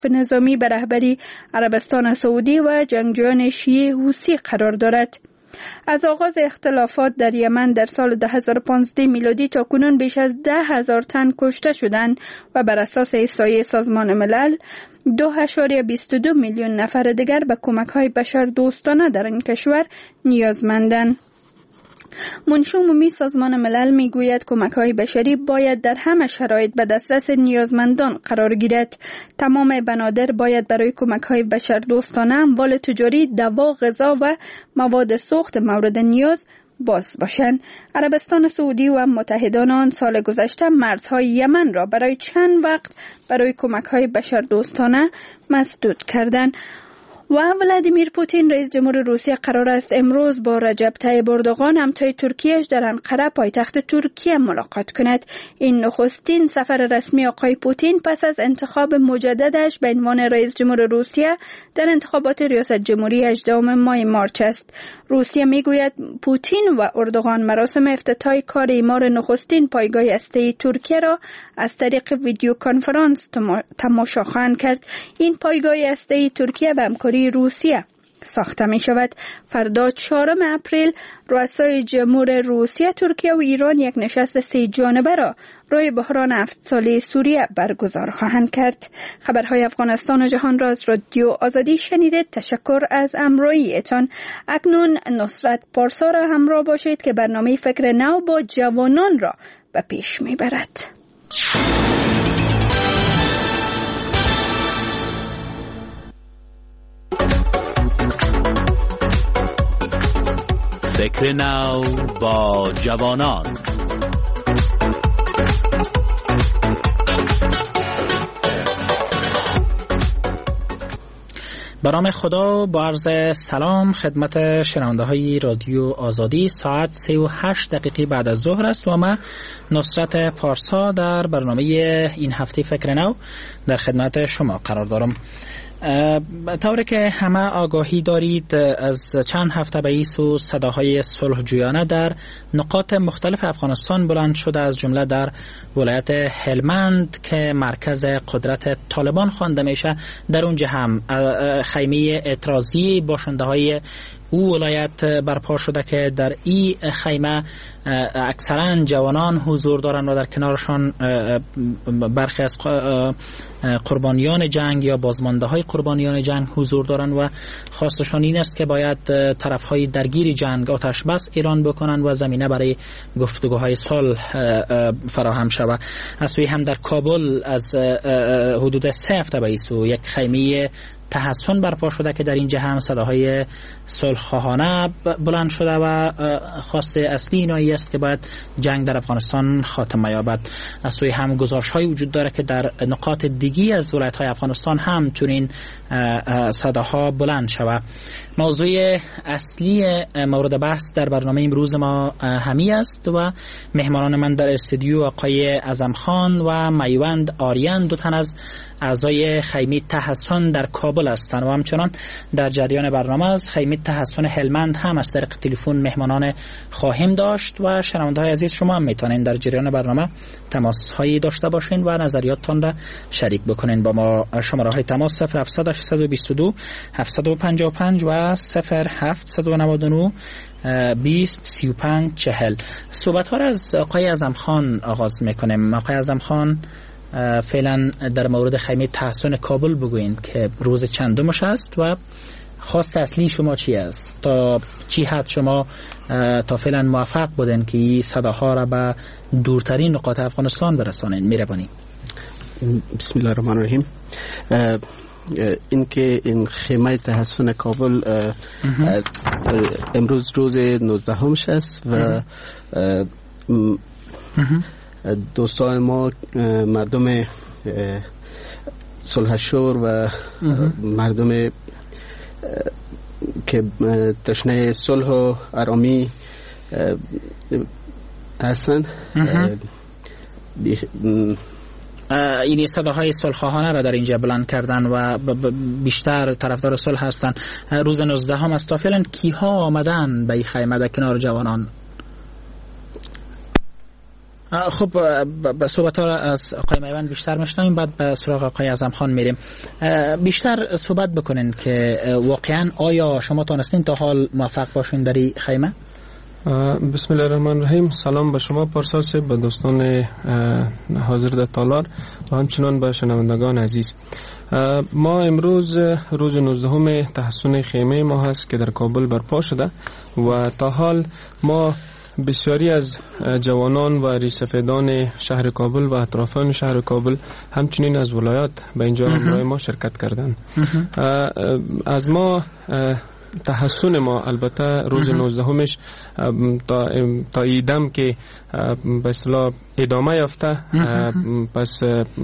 نظامی به رهبری عربستان سعودی و جنگجویان شیعه حوثی قرار دارد. از آغاز اختلافات در یمن در سال 2015 میلادی تا کنون بیش از 10,000 تن کشته شدند و بر اساس احصایه سازمان ملل 2.22 میلیون نفر دیگر به کمک‌های بشردوستانه در این کشور نیازمندند. منشی عمومی سازمان ملل میگوید کمک‌های بشری باید در همه شرایط به دسترس نیازمندان قرار گیرد. تمام بنادر باید برای کمک‌های بشردوستانه اموال تجاری، دوا، غذا و مواد سوخت مورد نیاز باز باشند. عربستان سعودی و متحدان آن سال گذشته مرزهای یمن را برای چند وقت برای کمک‌های بشردوستانه مسدود کردند. و ولادیمیر پوتین رئیس جمهور روسیه قرار است امروز با رجب طیب اردوغان همتای ترکیه‌اش در انقره پایتخت ترکیه ملاقات کند. این نخستین سفر رسمی آقای پوتین پس از انتخاب مجددش به عنوان رئیس جمهور روسیه در انتخابات ریاست جمهوری 18 ماه مارچ است. روسیه میگوید پوتین و اردوغان مراسم افتتاح کار اعمار نخستین پایگاه هسته‌ای ترکیه را از طریق ویدیو کنفرانس تماشا خواهند کرد. این پایگاه هسته‌ای ترکیه و همکاری روسیه ساخته می شود. فردا 4 اپریل رؤسای جمهور روسیه، ترکیه و ایران یک نشست 3 جانبه را روی بحران 7 ساله سوریه برگزار خواهند کرد. خبرهای افغانستان و جهان را از رادیو آزادی شنیدید. تشکر از همراهیتان. اکنون نصرت پارسا را همراه باشید که برنامه فکر نو با جوانان را به پیش می برد. فکر نو با جوانان. به نام خدا، با عرض سلام خدمت شنونده های رادیو آزادی. ساعت 3:08 بعد از ظهر است و من نصرت پارسا در برنامه این هفته فکر نو در خدمت شما قرار دارم. طوری که همه آگاهی دارید، از چند هفته به این سو صداهای صلحجویانه در نقاط مختلف افغانستان بلند شده، از جمله در ولایت هلمند که مرکز قدرت طالبان خوانده میشه. در اونجا هم خیمه اعتراضی باشنده های او ولایت برپا شده که در این خیمه اکثرا جوانان حضور دارند و در کنارشان برخی از قربانیان جنگ یا بازمانده های قربانیان جنگ حضور دارند و خواستشان این است که باید طرفهای درگیر جنگ آتش بس اعلان بکنند و زمینه برای گفتگوهای صلح فراهم شود. از سوی هم در کابل از حدود 3 هفته به این سو یک خیمه تحسن برپا شده که در اینجا هم صداهای صلح‌خواهانه بلند شده و خواست اصلی اینایی است که باید جنگ در افغانستان خاتمه یابد. از سوی هم گزارش‌های وجود داره که در نقاط دیگی از ولایت‌های افغانستان هم چنین صداها بلند شود. موضوع اصلی مورد بحث در برنامه امروز ما همی است و مهمانان من در استودیو آقای اعظم خان و میوند آریان، 2 تن از اعضای خیمه تحسن در کابل هستند و همچنان در جریان برنامه از خیمه تحسن هلمند هم از طریق تلفن مهمانان خواهیم داشت و شنونده‌های عزیز شما هم میتونین در جریان برنامه تماس هایی داشته باشین و نظریاتتان را شریک بکنین با ما. شماره‌های تماس 0700 822 755 و 0799 20 35 40. صحبت ها را از آقای اعظم خان آغاز میکنیم. آقای اعظم خان، فعلا در مورد خیمه تحسن کابل بگوین که روز چندمش است و خواست اصلی شما چی است؟ تا چی حد شما تا فعلا موفق بودن که این صداها را به دورترین نقاط افغانستان برسانین؟ می‌روانی. بسم الله الرحمن الرحیم. این خیمه تحسن کابل امروز روز 19 است و دوستان ما، مردم صلحشور و مردم که تشنه صلح و آرامی هستند، این صداهای صلح‌خواهانه را در اینجا بلند کردن و بیشتر طرفدار صلح هستند. روز 19 هم است. تا فعلا کیها آمدن به این خیمه در کنار جوانان؟ خب به صحبت ها از آقای میوند بیشتر میشنویم، بعد به سراغ آقای اعظم خان میریم. بیشتر صحبت بکنین که واقعا آیا شما تونستین تا حال موفق باشین در این خیمه؟ بسم الله الرحمن الرحیم. سلام به شما پارسا صاحب، به دوستان حاضر در تالار و همچنان به شنوندگان عزیز. ما امروز روز 19 تحسن خیمه ما هست که در کابل برپا شده و تا حال ما بسیاری از جوانان و ریسفیدان شهر کابل و اطرافان شهر کابل همچنین از ولایات به اینجا همراه ما شرکت کردند. از ما تحسن ما البته روز 19مش تا ایدم که به اصطلاح ادامه یافته، پس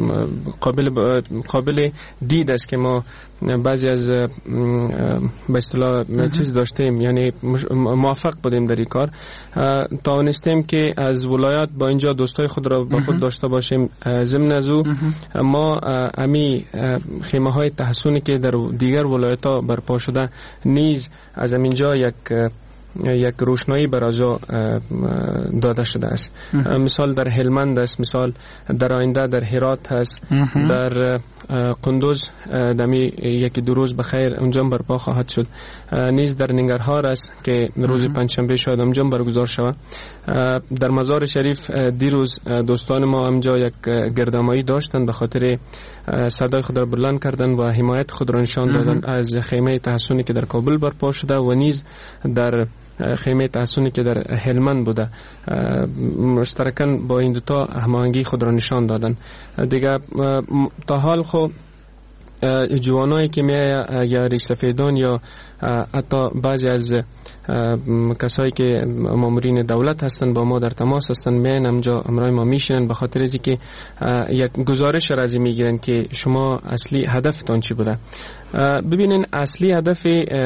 قابل دید است که ما بعضی از به اصطلاح چیز داشتیم، یعنی موفق بودیم در این کار. توانستیم که از ولایات با اینجا دوستای خود را با خود داشته باشیم. ضمن از او ما امی خیمه های تحسنی که در دیگر ولایت ها برپا شده نیز از اینجا یک روشنایی برای داده شده است. مثال در هلمند است، مثال در آینده در هرات هست، در قندوز دمی یکی دو روز بخیر اونجا برپا خواهد شد. نیز در ننگرهار است که روز پنجشنبه شاید اونجا برگزار شود. در مزار شریف دیروز دوستان ما اونجا یک گردمایی داشتند، به خاطر صدای خود را بلند کردن و حمایت خود را نشان دادن از خیمه تحسنی که در کابل برپا شده و نیز در خیمه تحسنی که در هلمند بوده. مشترکاً با این دوتا هماهنگی خود را نشان دادن. دیگه تا حال خب جوانایی که میای یا ریسفیدان یا حتی بعضی از کسایی که مامورین دولت هستن با ما در تماس هستن، میان همجا امرای ما میشینن، به خاطر از اینکه یک گزارش را از میگیرن که شما اصلی هدفتان چی بوده. ببینین اصلی هدف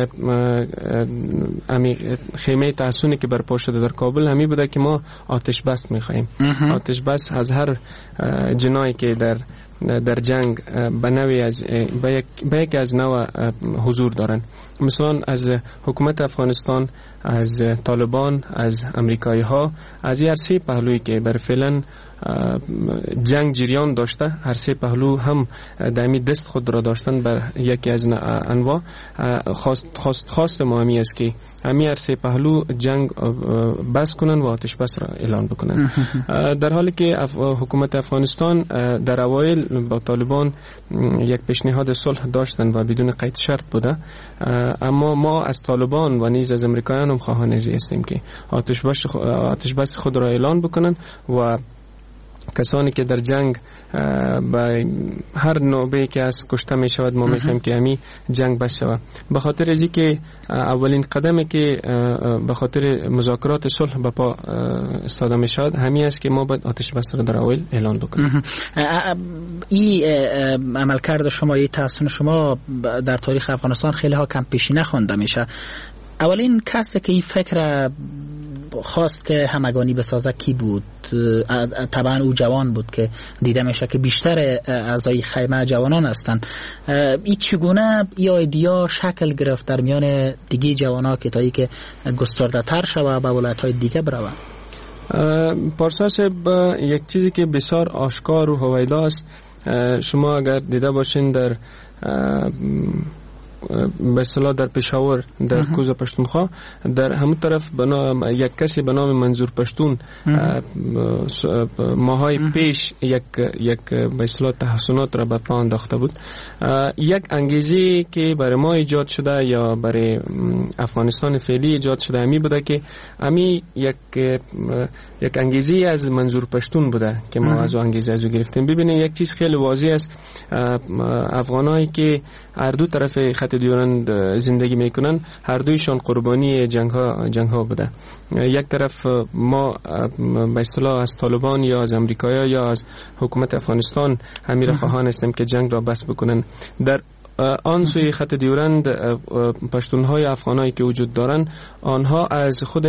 خیمه تحسنی که برپا شده در کابل همی بوده که ما آتش بس میخوایم. آتش بس از هر جنایی که در جنگ به نوعی به یک از نوع حضور دارن، مثلا از حکومت افغانستان، از طالبان، از امریکایی ها، از هر سه پهلویی که بر فعلا جنگ جریان داشته، هر سه پهلو هم دائمی دست خود را داشتن بر یکی از انواع. خواست ما همی است که همی هر سه پهلو جنگ بس کنن و آتش بس را اعلان بکنن. در حالی که حکومت افغانستان در اوایل با طالبان یک پیشنهاد صلح داشتن و بدون قید شرط بوده، اما ما از طالبان و نیز از امریکایان هم خواهان هستیم که آتش بس خود را اعلان بکنن و کسانی که در جنگ به هر نوبه که از کشته می شود ما میخوایم که همی جنگ بس شود. به خاطر ازی که اولین قدمی که به خاطر مذاکرات صلح به پا استاده می شود همی است که ما باید آتش بس را در اول اعلان بکنیم. این عملکرد شما، این تحسن شما در تاریخ افغانستان خیلی ها کم پیشینه خوانده میشه. اولین کسی که این فکر خواست که همگانی بسازه کی بود؟ طبعا او جوان بود که دیده میشه که بیشتر اعضای خیمه جوانان هستند. این چگونه یا ایدیا شکل گرفت در میان دیگه جوانا که تا ای که گسترده تر شوه به ولایت‌های دیگه بروه؟ پارسا صاحب، یک چیزی که بسیار آشکار و هویدا است، شما اگر دیده باشین در به اصطلاح در پشاور در کوزه پشتونخوا در همون طرف یک کسی به نام منظور پشتون ماهای پیش یک به اصطلاح تحسنات را به پا انداخته بود. یک انگیزه که برای ما ایجاد شده یا برای افغانستان فعلی ایجاد شده همی بوده که همی یک انگیزه از منظور پشتون بوده که ما از انگیزه ازو گرفتیم. ببینید یک چیز خیلی واضح است، افغانایی که هر دو طرف خط دیورند زندگی میکنن هر دویشان قربانی جنگ ها بوده. یک طرف ما به اصطلاح از طالبان یا از امریکایی یا از حکومت افغانستان همین خواهان هستیم که جنگ را بس بکنن. در آن سوی خط دیورند پشتونهای افغانایی که وجود دارن آنها از خود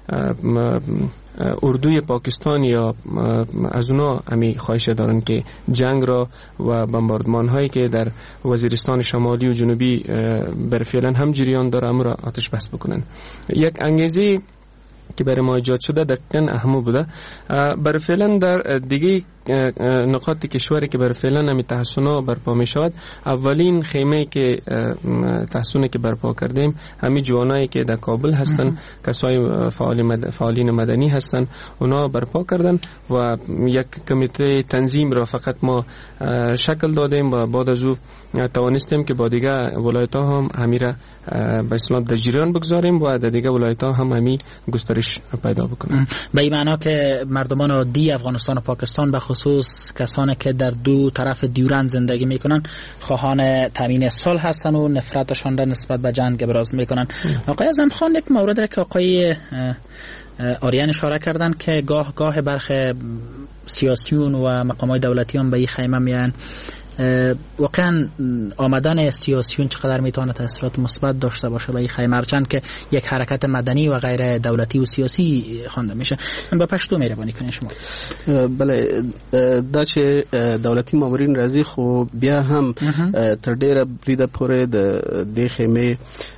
اردوی پاکستان یا از اونا همی خواهش دارن که جنگ را و بمباردمان هایی که در وزیرستان شمالی و جنوبی بر فعلا هم جریان داره را آتش بس بکنن. یک انگیزه که برای ما ایجاد شده دقیقاً اهمو بوده. برای فعلا در دیگه نقاط کشوری که برای فعلا همی تحسنا برپا می شود، اولین خیمه که تحسنی که برپا کردیم همی جوانایی که در کابل هستن، کسای فعالین مدنی هستن، اونا برپا کردن و یک کمیته تنظیم را فقط ما شکل دادیم و بعد از او توانستیم که با دیگه ولایت ها هم همیره به اصطلاح در جریان بگذاریم و در دیگه ولایت ها هم همی گسترش پیدا بکنیم. به این معنا که مردمان عادی افغانستان و پاکستان به خصوص کسانی که در دو طرف دیورند زندگی میکنن خواهان تامین صلح هستن و نفرتشان را نسبت به جنگ ابراز میکنن. آقای اعظم خان یک مورد را که آقای آریان اشاره کردن که گاه برخ سیاسیون و مقامات دولتی هم به این خیمه میان، واقعا آمدن سیاسیون چقدر میتونه تاثیرات مثبت داشته باشه به این خیمه، هرچند که یک حرکت مدنی و غیر دولتی و سیاسی خوانده میشه. با پشتو مهربانی کنین شما. بله، دا چې دولتي مامورین راځي خو بیا هم تر ډیره بریده پورې د خیمه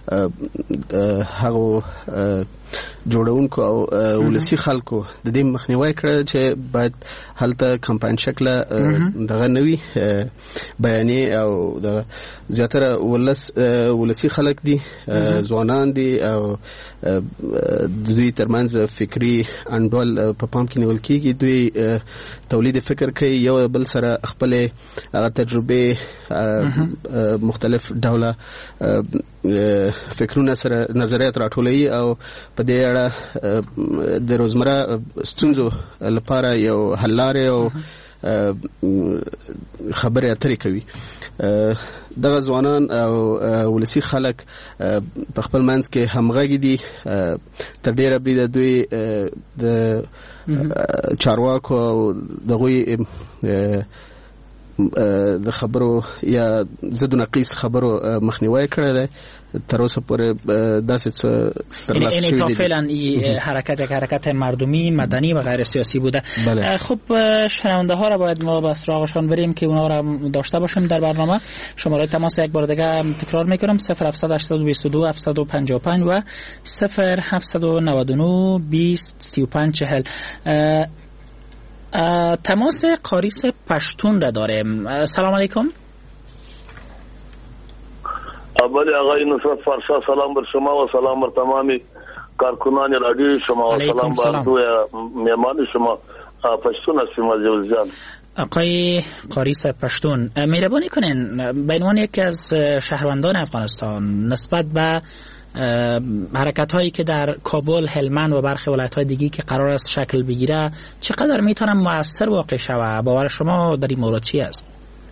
هغه جوړونکو او ولسی خلکو د دې مخنیوي کړ چې باید هلته کمپاین شکل دغه نوي بیانې او د زیاتره ولسی خلک دي، ځوانان دي او دوی ترمنځ فکری انډول په پام کې نیول کیږي. دوی تولید فکر کوي، یو بل سره خپل تجربه مختلف ډوله فکرونه سره نظریات راټولوي او په دې اړه د روزمره ستونزو لپاره یو حل لارې او خبرې اترې کوي. دغه ځوانان او ولسی خلک په خپل منځ کې همغږي دي. تر ډیره بریده دوی د چارواکو او دغوی د خبرو یا ضد نقیص خبرو مخنیوي کړی دی. تر اوسه پورې داسې څه ترلاسه شوی دی. فعلا این حرکت مردمی مدنی و غیر سیاسی بوده. خب شنونده ها را باید ما به سراغشان بریم که اونا را داشته باشیم در برنامه. شماره تماس یک بار دیگه تکرار میکنم: 0722 755 و 0799 20 35 40. تماس قاریس پشتون را داریم. سلام علیکم. بله آقای نصرت فارسا، سلام بر شما و سلام بر تمامی کارکنان رادیو شما و سلام بر دو مهمان شما. پشتون هستیم از جوزجان. آقای قاریس پشتون، مهربانی کنین به عنوان یکی از شهروندان افغانستان نسبت به حرکت هایی که در کابل، هلمند و برخی ولایت های دیگی که قرار است شکل بگیره چقدر میتونه مؤثر واقع شود؟ باور شما در این مورد چی است؟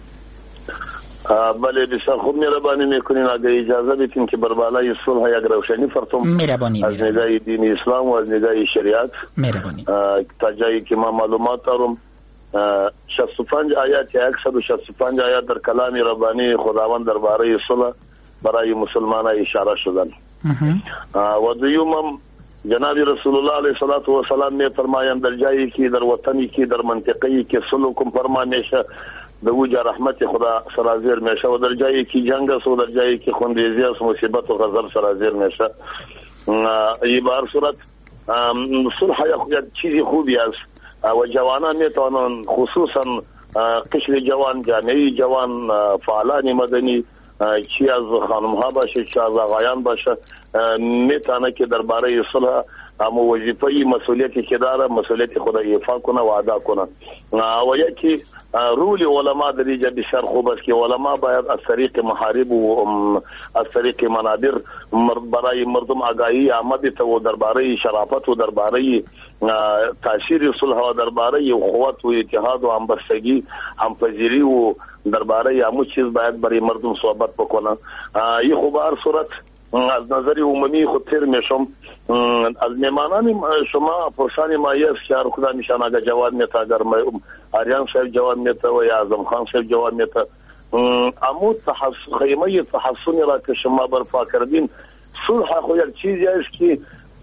بله بسیار خوب مهربانی میکنین. اگه اجازه بدین که بر بالای صلح یک روشنی فرتم از نگاه دین اسلام و از نگاه شریعت تا جایی که ما معلومات دارم 65 آیات یا 165 آیات در کلام ربانی خداوند درباره صلح برای مسلمانان اشاره شدن. و دویم جناب رسول الله علیه الصلاة والسلام می فرمایند در جایی که در وطنی که در منطقه‌ای که صلح کوم فرمانشه د وجه رحمت خدا سرازیر میشه و در جایی که جنگ است و در جایی که خونریزی است مصیبت و غضب سرازیر میشه. این بار صورت صلح یک چیزی خوبی است و جوانان میتونن خصوصا قشر جوان، جامعه جوان، فعالان مدنی چی از خانم ها باشه چی از آقایان باشه میتونه که درباره صلح اما وظیفه مسئولیتی که داره مسئولیت خدا ایفا کنه و ادا کنه. و یکی رول علما در اینجا بسیار خوب است که علما باید از طریق محارب و از طریق منابر برای مردم آگاهی آمده و درباره شرافت و درباره تاثیر صلح و درباره قوت و اتحاد و همبستگی همپذیری و درباره همون چیز باید برای مردم صحبت بکنه. این خوب هر صورت از نظر عمومی خود تیر میشم. از میمانان شما پرسانی مایی است که هر خدا میشن اگر جواب میتا، اگر آریان صاحب جواب میتا و یا اعظم خان صاحب جواب میتا، امو خیمه تحسنی را که شما برپا کردین صلح خو یک چیزی است که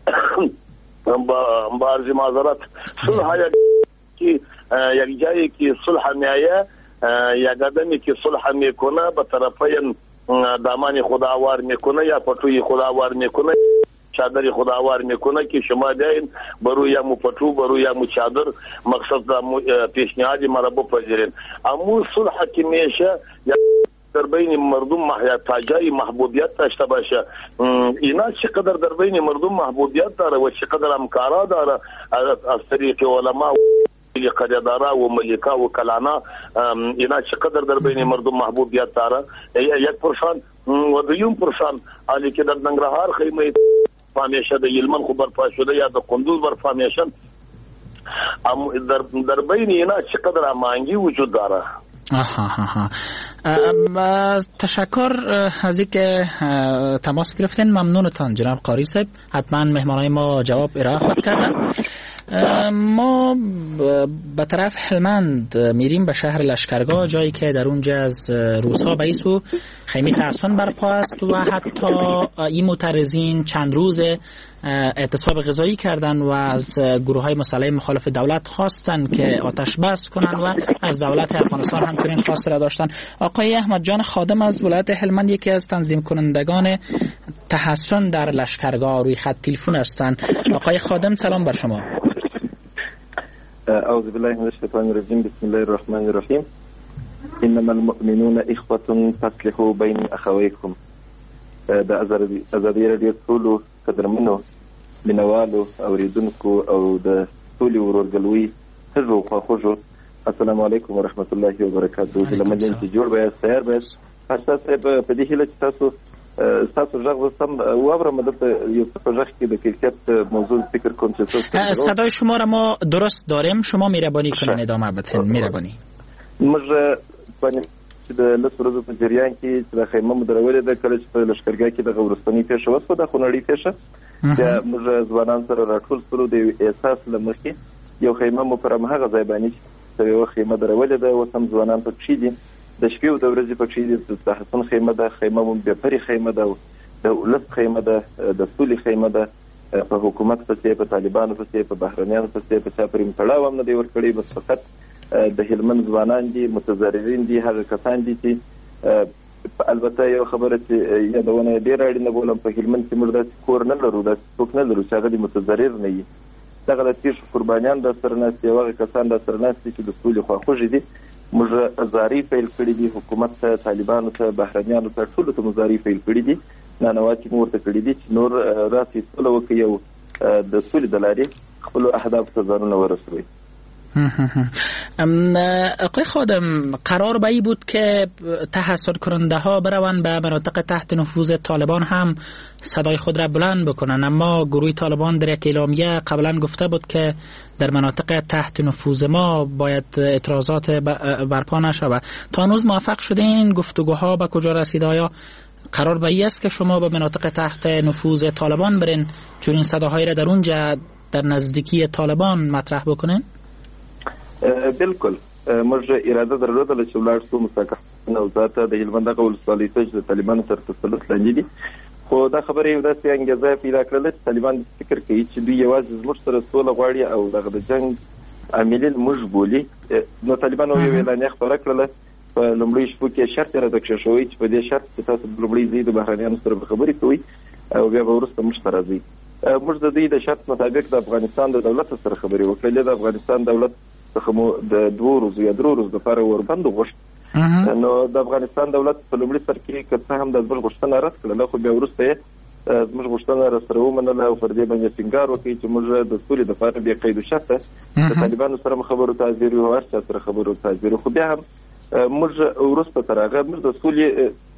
با عرض معذرت صلح یک جایی که صلح میایه یک آدمی که صلح میکنه به طرفین دامان خداوار میکنه یا پتوی خداوار میکنه چادری خداوار میکنه که شما بیاین برویم پتو برویم چادر مقصد پیشنهاد مرا بپذیرین. اما صلح که میشه در بین مردم تاجای محبوبیت داشته باشه. اینا چقدر در بین مردم محبوبیت داره و چقدر همکارا داره از طریق علما و قریدارا و ملکا و کلانا، اینا چقدر در بین مردم محبوبیت داره. 1% و 2% حالی که در ننگرهار خیمه فامیشه در یلمن خو برپا شده یا در قندوز برپا میشن، در بین اینا چقدر هماهنگی وجود داره. تشکر از اینکه تماس گرفتین. ممنونتان جناب قاری صاحب. حتما مهمانای ما جواب ارائه خواهد کردن. ما به طرف هلمند میریم، به شهر لشکرگاه، جایی که در اونجا از روزها به ایسو خیمه تحصن برپا است و حتی این معترضین چند روز اعتصاب غذایی کردن و از گروه های مسلح مخالف دولت خواستن که آتش بس کنن و از دولت افغانستان همچنین خواست را داشتن. آقای احمد جان خادم از ولایت هلمند یکی از تنظیم کنندگان تحصن در لشکرگاه روی خط تلفن هستند. آقای خادم سلام بر شما. اعوذ بالله من الشیطان الرجیم، بسم الله الرحمن الرحیم. انما المؤمنون اخوة فاصلحوا بین اخویکم. د ازادي رادیو ټولو قدرمنو مینوالو اوریدونکو او د ټولو ورورګلوي حزو خواخوږو السلام علیکم ورحمت الله وبرکاته. لمن چې جوړ به سیر به اساس په دې هله چې تاسو ژغ سم وابرم دلته یو څه ژغ کې د کیفیت موضوع فکر کوم چې صدای شما را ما درست داریم. شما مهربانی کنین ادامه بدین. مهربانی. موږ چې د لس ورځو په جریان کې چې د خیمه مدرولې د کله چې په لشکرګاه کې د غورستاني پیښه وسوه د خونړۍ پیښه چې موږ ځوانان سره راټول سره د احساس لمخې یو خیمه مو پر هغه ځای باندې چې یو خیمه درولې ده اوس هم ځوانان پکې دي. د شپې او د ورځې پکې دي. د تحصن خیمه ده، خیمه مو بېپرې خیمه ده، د ولس خیمه ده، د سولې خیمه ده. په حکومت پسې، په طالبانو پسې، په بهرنیانو پسې په چا پرې تړاو هم نه دی ورکړی. بس فقط د هلمند ځوانان دي، متضررین دي، هغه کسان دي چې البته یو خبره چې یادونه ډېره اړینه بولم، په هلمند کې موږ داسې کور نه لرو، داسې څوک نه لرو چې هغه د متضرر نه وي. دغه د پیښو قربانیان در سره ناست دي، هغه کسان در سره ناست دي چې د سولې خواخوږي دي. موږ زارۍ پیل کړي دي، حکومت ته، طالبانو ته، بهرنیانو ته، ټولو ته مو زارۍ پیل کړي دي. نانواتې مو ورته کړي دي چې نور راسئ سوله وکړي او د سولې د لارې خپلو اهدافو ته ځانونه ورسوئ. آقای خادم، قرار به ای بود که تحصن کننده ها بروند به مناطق تحت نفوذ طالبان هم صدای خود را بلند بکنن، اما گروه طالبان در یک اعلامیه قبلا گفته بود که در مناطق تحت نفوذ ما باید اعتراضات برپا نشود. تا هنوز موفق شده این گفتگوها به کجا رسیده؟ آیا قرار به ای است که شما به مناطق تحت نفوذ طالبان برین چون این صداهای را در اونجا در نزدیکی طالبان مطرح بکنین؟ بالکل. موږ اراده درلودله چې ولاړ شو مستقل او ذاته د هلمند هغه ولسوالۍ ته چې د طالبانو تر تسلط لاندې دي. خو دا خبره یو داسې انګېزه پیدا کړله چې طالبان فکر کوي چې دوی یوازې زموږ سره سوله غواړي او دغه د جنګ عاملین موږ بولي. نو طالبانو یو اعلامیه خپره کړله. په لومړیو شپو کې شرط یې راته کښېښوی چې په دې شرط چې تاسو لومړی ځئ د بهرنیانو سره به خبرې کوئ او بیا به وروسته موږ ته راځئ. موږ د دوی د شرط مطابق د افغانستان د دولت سره خبرې وکړلې. د افغانستان دولت څخه مو د 2 ورځو یا 3 ورځو لپاره وربند غوښت. نو د افغانستان دولت په لومړي سر کې که څه هم د زموږ غوښتنه رد کړله، خو بیا وروسته یې زموږ غوښتنه راسره ومنله او پر دې باندې ټینګار وکړي چې موږ د سولې دپاره بې قید و شرطه د طالبانو سره خبرو ته حاضر یو، هر چا سره خبرو ته حاضر یو. خو بیا هم موږ وروسته تر هغه موږ د سولې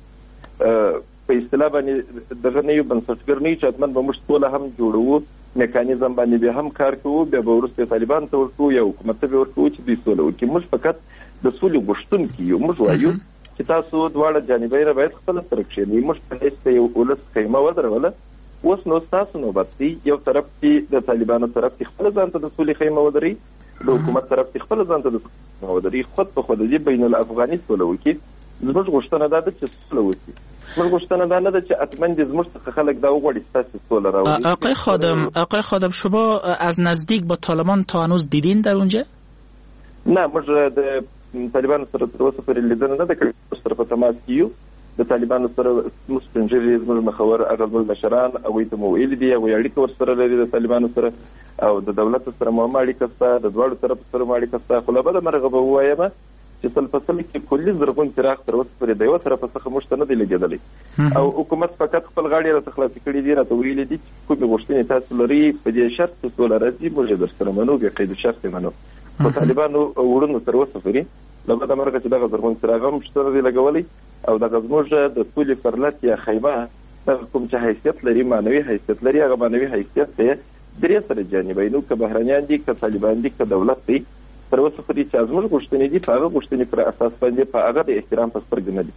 په اصطلاح باندې دغه نه یو بنسټګر نه یو چې حتمن به موږ سوله هم جوړوو، میکانیزم باندې بیا هم کار کوو، بیا به وروسته طالبانو ته ورکوو یا حکومت ته به ورکوو چې دوی سوله وکړي. موږ فقط د سولې غوښتونکي یو. موږ وایو چې تاسو دواړه جانبین باید خپله سره کښېنئ. موږ په هېڅ ته یو ولس خیمه ودروله. اوس نو ستاسو نوبت دی. یو طرف کې د طالبانو طرف کې خپله ځان ته د سولې خیمه ودروي، د حکومت طرف کې خپله ځان ته د سولې خیمه ودروي. خود په خود دې بین الافغاني سوله وکړي. زموږ غوښتنه دا ده چې سوله وکړي. زموږ غوښتنه دا نه ده چې حتما دې زموږ څخه خلک دا وغواړي چې تاسو سوله راوړئ. آقای خادم، شما از نزدیک با طالبان تا هنوز دیدین در اونجا؟ نه، موږ د طالبانو سره تر اوسه پورې لیدنه نه ده کړې. سره په تماس کې یو د طالبانو سره مستنجري زموږ مخور اغزل مشران او ته مو ویل دي او اړیکه ورسره لري د طالبانو سره او د دولت سره مو اړیکه سره د دوړو طرف سره مو اړیکه سره خو له بده مرغه به وایم چې تل په سل کې کلی زرغون چراغ تر اوسه پرې د یو طرف څخه مشته نه دی لګیدلی او حکومت فقط خپل غاړي را تخلاص کړي دي راته ویل دي چې کومه غوښتنې تاسو لري په دې شرط چې ټول راځي موږ در سره منو به قید شرط منو په طالبانو وړونو تر اوسه پرې له بده مرغه چې دغه زرغون چراغ هم شته دی لګولي او دغه زموږ د ټولي فرلت یا خیمه کوم چې حیثیت لري معنوي حیثیت لري هغه معنوي حیثیت ته درې سره جانبینو که بهرنیان دي که طالبان دي که دولت دی تر اوسه پرې چې زموږ غوښتنې دي په هغه غوښتنې پر اساس باندې په هغه د احترام په سترګه نه دي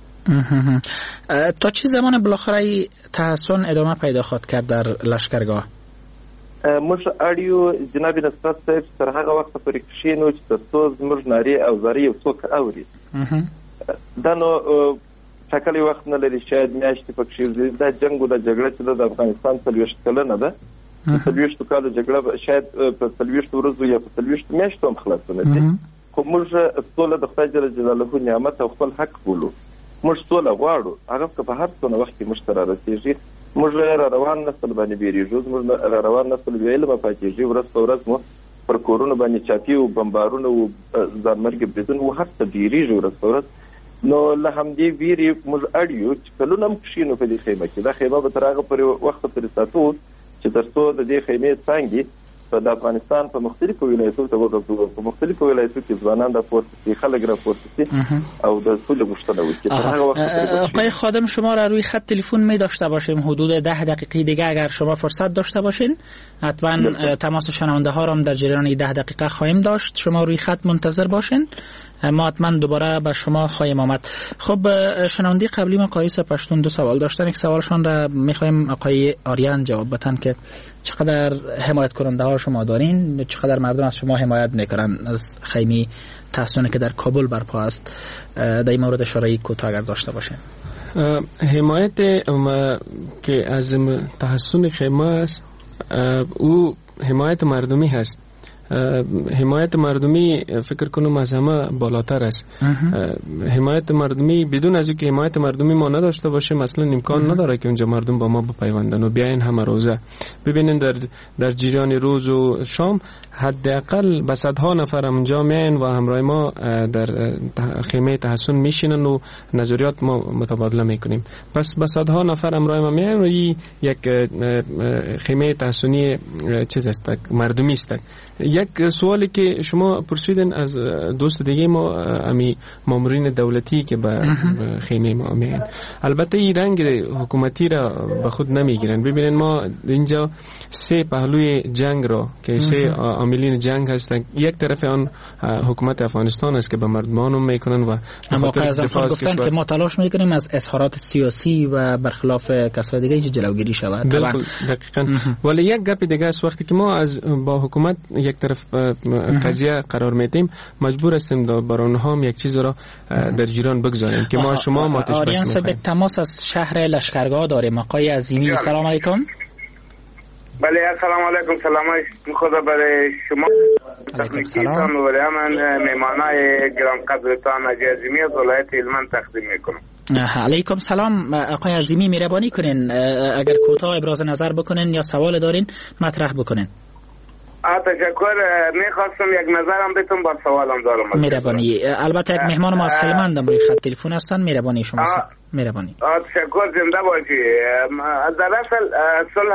کتلي. تا چه زمان بالاخره تحسن ادامه پیدا خواهد کرد در لشکرگاه؟ موږ اړیو جناب نصرت صاحب تر هغه وخت پورې کښېنو چې ترڅو زموږ نارې او زارې یو څوک اوري. دا نو ټاکلی وخت نه لري، شاید میاشتې پکښې دا جنګ او دا جګړه چې د افغانستان 40 کلنه ده، 40 کاله جګړه شاید په 40 ورځو یا په 40 میاشتو هم خلاصه نه شي. خو موږ سوله د خدای جل جلاله نعمت او خپل حق بولو. موږ سوله غواړو، هغه که په هر څونه وخت کې موږ ته رارسېږي. موږ را روان نسل باندې بیریږو، موږ را روان نسل بې علمه پاتېږي. ورځ په ورځ مو پر کورونو باندې چاپي او بمبارونه او ځانمرګي بریدونه او هر څه بیریږي ورځ په ورځ. نو له همدې ویرې موږ اړیو چې کلونه هم کښېنو په دې خیمه کې. دا خیمه به تر هغه پورې وخته پورې ساتو چې تر څو د دې خیمې څانګې د افغانستان په مختلفو ولایتونو ته وغځوو. په مختلفو ولایتونو کې ځوانان راپورته شي، خلک راپورته شي او د سولې غوښتنه وکړي. آقای خادم، شما را روی خط تلفن می داشته باشیم حدود 10 دقیقه دیگه اگر شما فرصت داشته باشین. حتما تماس شنونده ها را هم در جریان 10 دقیقه خواهیم داشت. شما روی خط منتظر باشین، ما حتما دوباره به شما خواهیم آمد. خب شنونده قبلی ما قایص پشتون 2 سوال داشتن. یک سوالشان را میخوایم آقای آریان جواب بدن که چقدر حمایت کننده ها شما دارین، چقدر مردم از شما حمایت میکنن از خیمه تحسن که در کابل برپا است. در این مورد اشاره کوتاه اگر داشته باشین. حمایت که از تحسن خیمه است او حمایت مردمی هست. حمایت مردمی فکر کنم از همه بالاتر است. حمایت مردمی بدون از اینکه حمایت مردمی ما نداشته باشیم اصلا امکان نداره که اونجا مردم با ما بپیوندن و بیاین همه روزه. ببینین در جریان روز و شام حداقل به صدها نفر اونجا میاین و همراه ما در خیمه تحسن میشینن و نظریات ما متبادله میکنیم. پس به صدها نفر همراه ما میاین و این یک خیمه تحسنی چیز است، مردمی است. یک سوالی که شما پرسیدن از دوست دیگه ما، امی مامورین دولتی که به خیمه ما میان، البته این رنگ حکومتی را به خود نمیگیرن. ببینن ما اینجا 3 پهلوی جنگ را که 3 عاملین جنگ هستند. یک طرف آن حکومت افغانستان است که به مردمان میکنن و اما قضا گفتن که ما تلاش میکنیم از اظهارات سیاسی و برخلاف کسای دیگه جلوگیری شود. دقیقاً. ولی یک گپ دیگه است، وقتی که ما از با حکومت یک طرف قضیه قرار میدیم مجبور هستیم برای اونها هم یک چیز را در جریان بگذاریم که ما شما ماتش بس آریان صاحب تماس از شهر لشکرگاه داریم. آقای عظیمی سلام علیکم. بله سلام علیکم. سلامای خدا برای شما تکنیکیتان و برای من میمانای گران قدرتان حاجی عظیمی از ولایت هلمند تقدیم میکنم. علیکم سلام آقای عظیمی، مهربانی کنین اگر کوتاه ابراز نظر بکنین یا سوال دارین مطرح بکنین. تشکر. میخواستم یک نظرم بتون با سوالم دارم. مهربانی. البته یک مهمان ما از هلمند هم روی خط تلفن هستن. مهربانی شما. مهربانی. تشکر. زنده باشی. در اصل صلح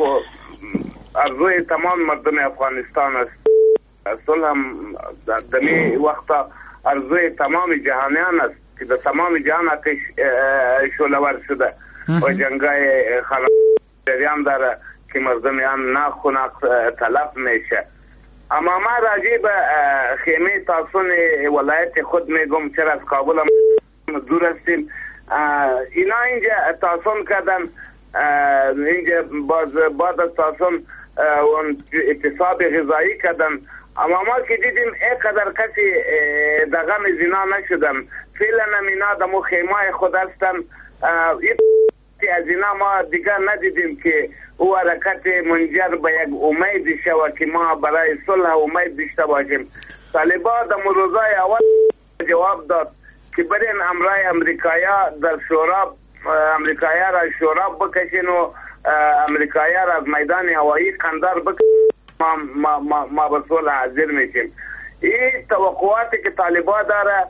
ارزوی تمام مردم افغانستان است. صلح در این وقت ارزوی تمام جهانیان است که در تمام جهان آتش شعله‌ور شده و جنگای خانواده داره که مردمیان ناخونق تلف میشه. اما ما راجع به خیمه تحسن ولایت خود میگم، چرا از کابل هم دور هستیم. اینا اینجا تحسن کردن، اینجا بعد از تحسن اعتصاب غذایی کردن. اما ما که دیدیم اینقدر کسی دغم زنا نشدن. فعلا اینا دمو خیمه خود هستن. از اینا ما دیگر ندیدیم که او حرکت منجر به یک امید شود که ما برای صلح امید داشته باشیم. طالبان در روزای اول جواب داد که برین امرای امریکایا در شورا امریکایا را شورا بکشین و امریکایا را از میدان هوایی قندار بکشین ما به صلح حاضر میشیم. این توقعاتی که طالبان داره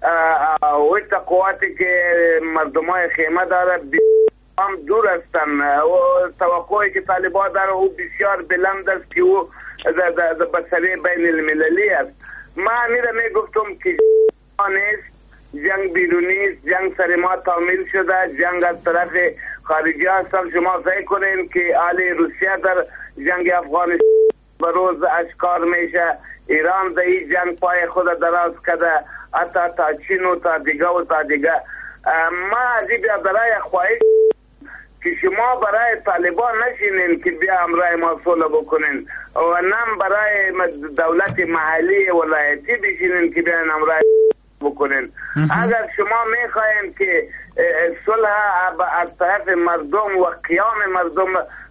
و توقعاتی که مردمای خیمه داره هم دور هستن و توقعی که طالبان داره او بسیار بلند است که او در بسری بین المللی است. ما میره میگفتم که نیست جنگ بیرونی است، جنگ سر ما تعمیل شده، جنگ از طرف خارجی هستن. شما فکر کنین که آلی روسیه در جنگ افغانستان بروز اشکار میشه. ایران در این جنگ پای خود دراز کرده، حتی تا چین و تا دیگه. ما عجیب برای خواهش که شما برای طالبان نشینین که بیا امرای ما صلح بکنین و نم برای دولت محلی ولایتی بشینین که بیا امرای بکنین. اگر شما میخواین که صلح از طرف مردم و قیام مردم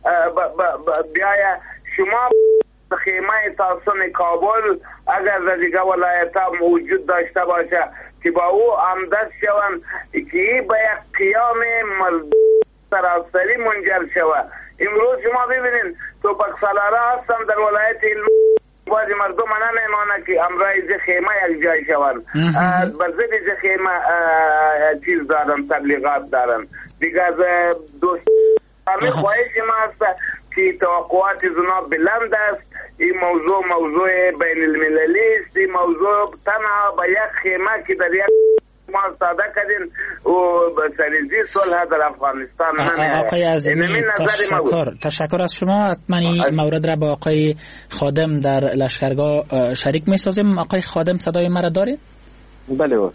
بیایه، شما خیمه تاسون کابل اگر در دیگه ولایت ها موجود داشته باشه که با او همدست شون که با یک قیام مردم سراسری منجر شود. امروز شما ببینید تو بکسالاره هستم در ولایت بعضی مردم نمیمانه که امرای زی خیمه یک جای شوند، برزد زی خیمه چیز دارن، تبلیغات دارن دیگه. از دوست همه خواهش ما هست که توقعات زنا بلند است. این موضوع بین المللی است. این موضوع تنها با یک خیمه که در یک ما ساده کردین و سریزی صلح در افغانستان آقای عظیمی تشکر از شما. حتما این مورد را با آقای خادم در لشکرگاه شریک می سازیم. آقای خادم صدای مرا دارید؟ بله.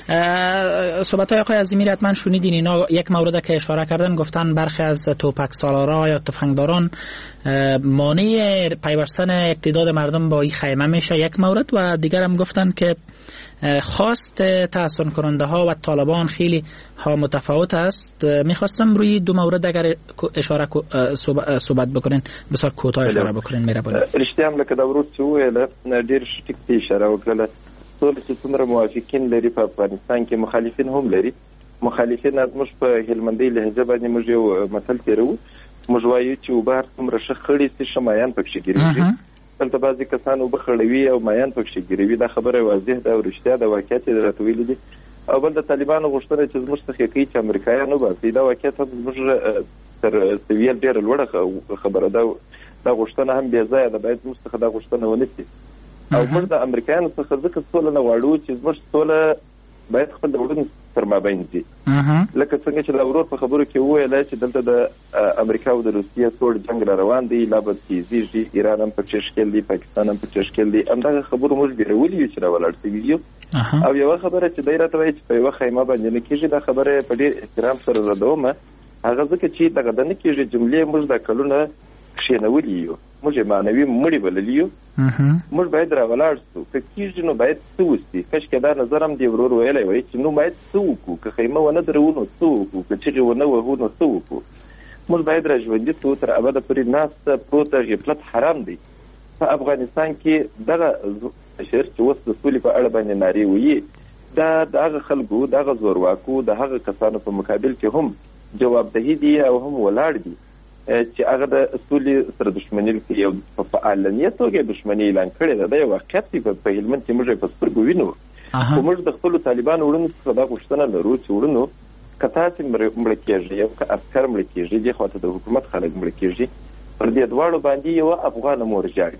صحبت های آقای عظیمی را حتما شنیدین. اینا یک مورد که اشاره کردن، گفتن برخی از توپک سالارا یا تفنگداران مانع پیوستن اقتداد مردم با این خیمه میشه، یک مورد. و دیگر هم گفتن که خواست تحسن کننده ها و طالبان خیلی ها متفاوت است. میخواستم روی دو مورد اگر اشاره صحبت بکنین، بسیار کوتاه اشاره بکنین. مهرباني. رښتیا هم لکه دا وروسته وویله ډېر ټیک ته اشاره وکړه. ټول چې څومره موافقین لري په افغانستان کې مخالفین هم لري. مخالفین از موږ په هلمندۍ لهجه باندې موږ یو متل تیرو، موږ وایو چې وبهر څومره ښه خړې سي شمایان پکې ګیریږي. دلته بعضې کسان اوبه خړوي او مایان پکې ګیروي. دا خبره واضح ده او رښتیا ده، واقعیت یې راته ویلي دي. او بل د طالبانو غوښتنه چې زموږ څخه کوي چې امریکایان وباسي، دا واقعیت هم زموږ تر سویل ډېره لوړه خبره ده. دا غوښتنه هم بې ځایه ده، باید زموږ څخه دا غوښتنه ونه سي. او موږ د امریکایانو څخه ځکه سوله نه غواړو چې زموږ سوله باید خپل د وړونو تر مابین ځي. لکه څنګه چې د ورور په خبرو کې وویله چې دلته د امریکا او د روسیې سوړ جنګ را روان دی، لا به تیزیږي، ایران هم پکې ښکېل دی، پاکستان هم پکې ښکېل دی. همدغه خبرو موږ بیرولي یو چې راولاړ سوي یو. او یوه خبره چې دی راته وایي چې په یوه خیمه باندې نه کېږي، دا خبره په ډېر احترام سره ردومه. هغه ځکه چې دغه د نه کېږي جملې موږ دا کلونه کښېنولي یو، موږ یې معنوي مړي بللي یو. موږ باید راولاړ سو، که کېږي نو باید څه وسي. کشکې دا نظر هم دې ورور ویلی وایي چې نو باید څه وکړو، که خیمه ونه درو نو څه وکړو، که چغې ونه وهو نو څه وکړو. موږ باید را ژوندي سو، تر ابده پورې ناسته پروته غفلت حرام دی. په افغانستان کې دغه شعر چې اوس د سولې په اړه باندې نارې ویي، دا د هغه خلکو، د هغه زورواکو، د هغه کسانو په مقابل کې هم جوابدهي دي او هم ولاړ دي چې هغه د سولې سره دښمني کوي او په علنیه توګه دښمني اعلان کړې ده. دا یو واقعیت دی. په هلمند کې موږ یې په سترګو وینو. خو موږ د خپلو طالبانو وړونو څخه دا غوښتنه لرو چې وړونو که تاسې مړه کېږئ او که عسکر مړه کېږي، دې خواته د حکومت خلک مړه کېږي، پر دې دواړو باندې یوه افغانه مور ژاړي.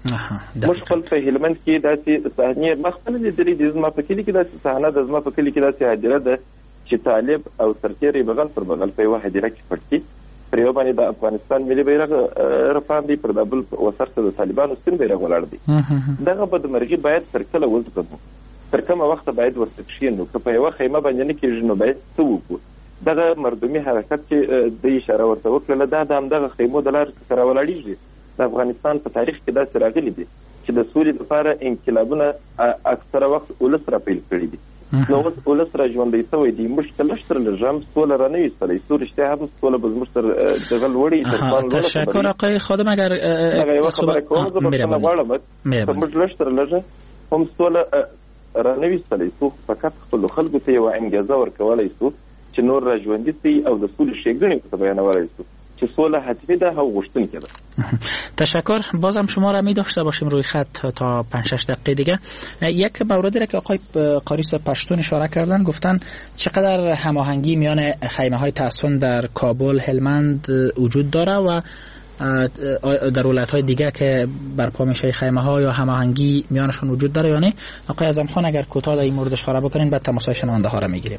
موږ خپل په هلمند کې داسې صحنې ما خپله لیدلې دي. زما په کلي کې داسې صحنه ده، زما په کلي کې داسې هدیره ده چې طالب او سرتېری بغل پر بغل په یوه هدیره کې پټ دي. پر یو باندې د افغانستان ملي بیرغ رپان دی، پر د بل وسر ته د طالبانو سپین بیرغ ولاړ دی. دغه بدمرغي باید تر کله وزغمو؟ تر کومه وخته باید ورته کښېنو؟ که په یوه خیمه باندې نه کېږي نو باید څه وکړو؟ دغه مردمي حرکت چې د اشاره ورته وکړله، دا د همدغه خیمو د لارې څخه راولاړېږي. د افغانستان په تاریخ کې داسې راغلي دي چې د سولې لپاره انقلابونه اکثره وخت ولس را پیل کړي دي. نو اوس ولس را ژوندی شوی دی. موږ ته لږ تر لږه هم سوله را نه ویستلی سو. رښتیا هم سوله به زموږ تر دغه لوړې تشکر آقای خادم. اگر یوه خبره کوم، زه بخښنه غواړم که موږ لږ تر لږه هم سوله رانويستلی سو فقط خپل خلکو ته یو انګیزه ورکولای سو چې نور را ژوندي سي او د سولې ښېګڼې ورته بیانولای سو چې سوله حتمی ده او غوښتونکې ده. تشکر. بازم شما را می داشته باشیم روی خط تا 5-6 دقیقه دیگه. یک موردی را که آقای قاری صاحب پشتون اشاره کردن، گفتن چقدر هماهنگی میان خیمه های تحصن در کابل، هلمند وجود داره و در ولایت‌های دیگه که برپا میشه خیمه ها یا هماهنگی میانشون وجود داره یا نه؟ آقای اعظم خان اگر کوتاه در این مورد اشاره بکنین بعد تماس‌های شنونده ها را میگیریم.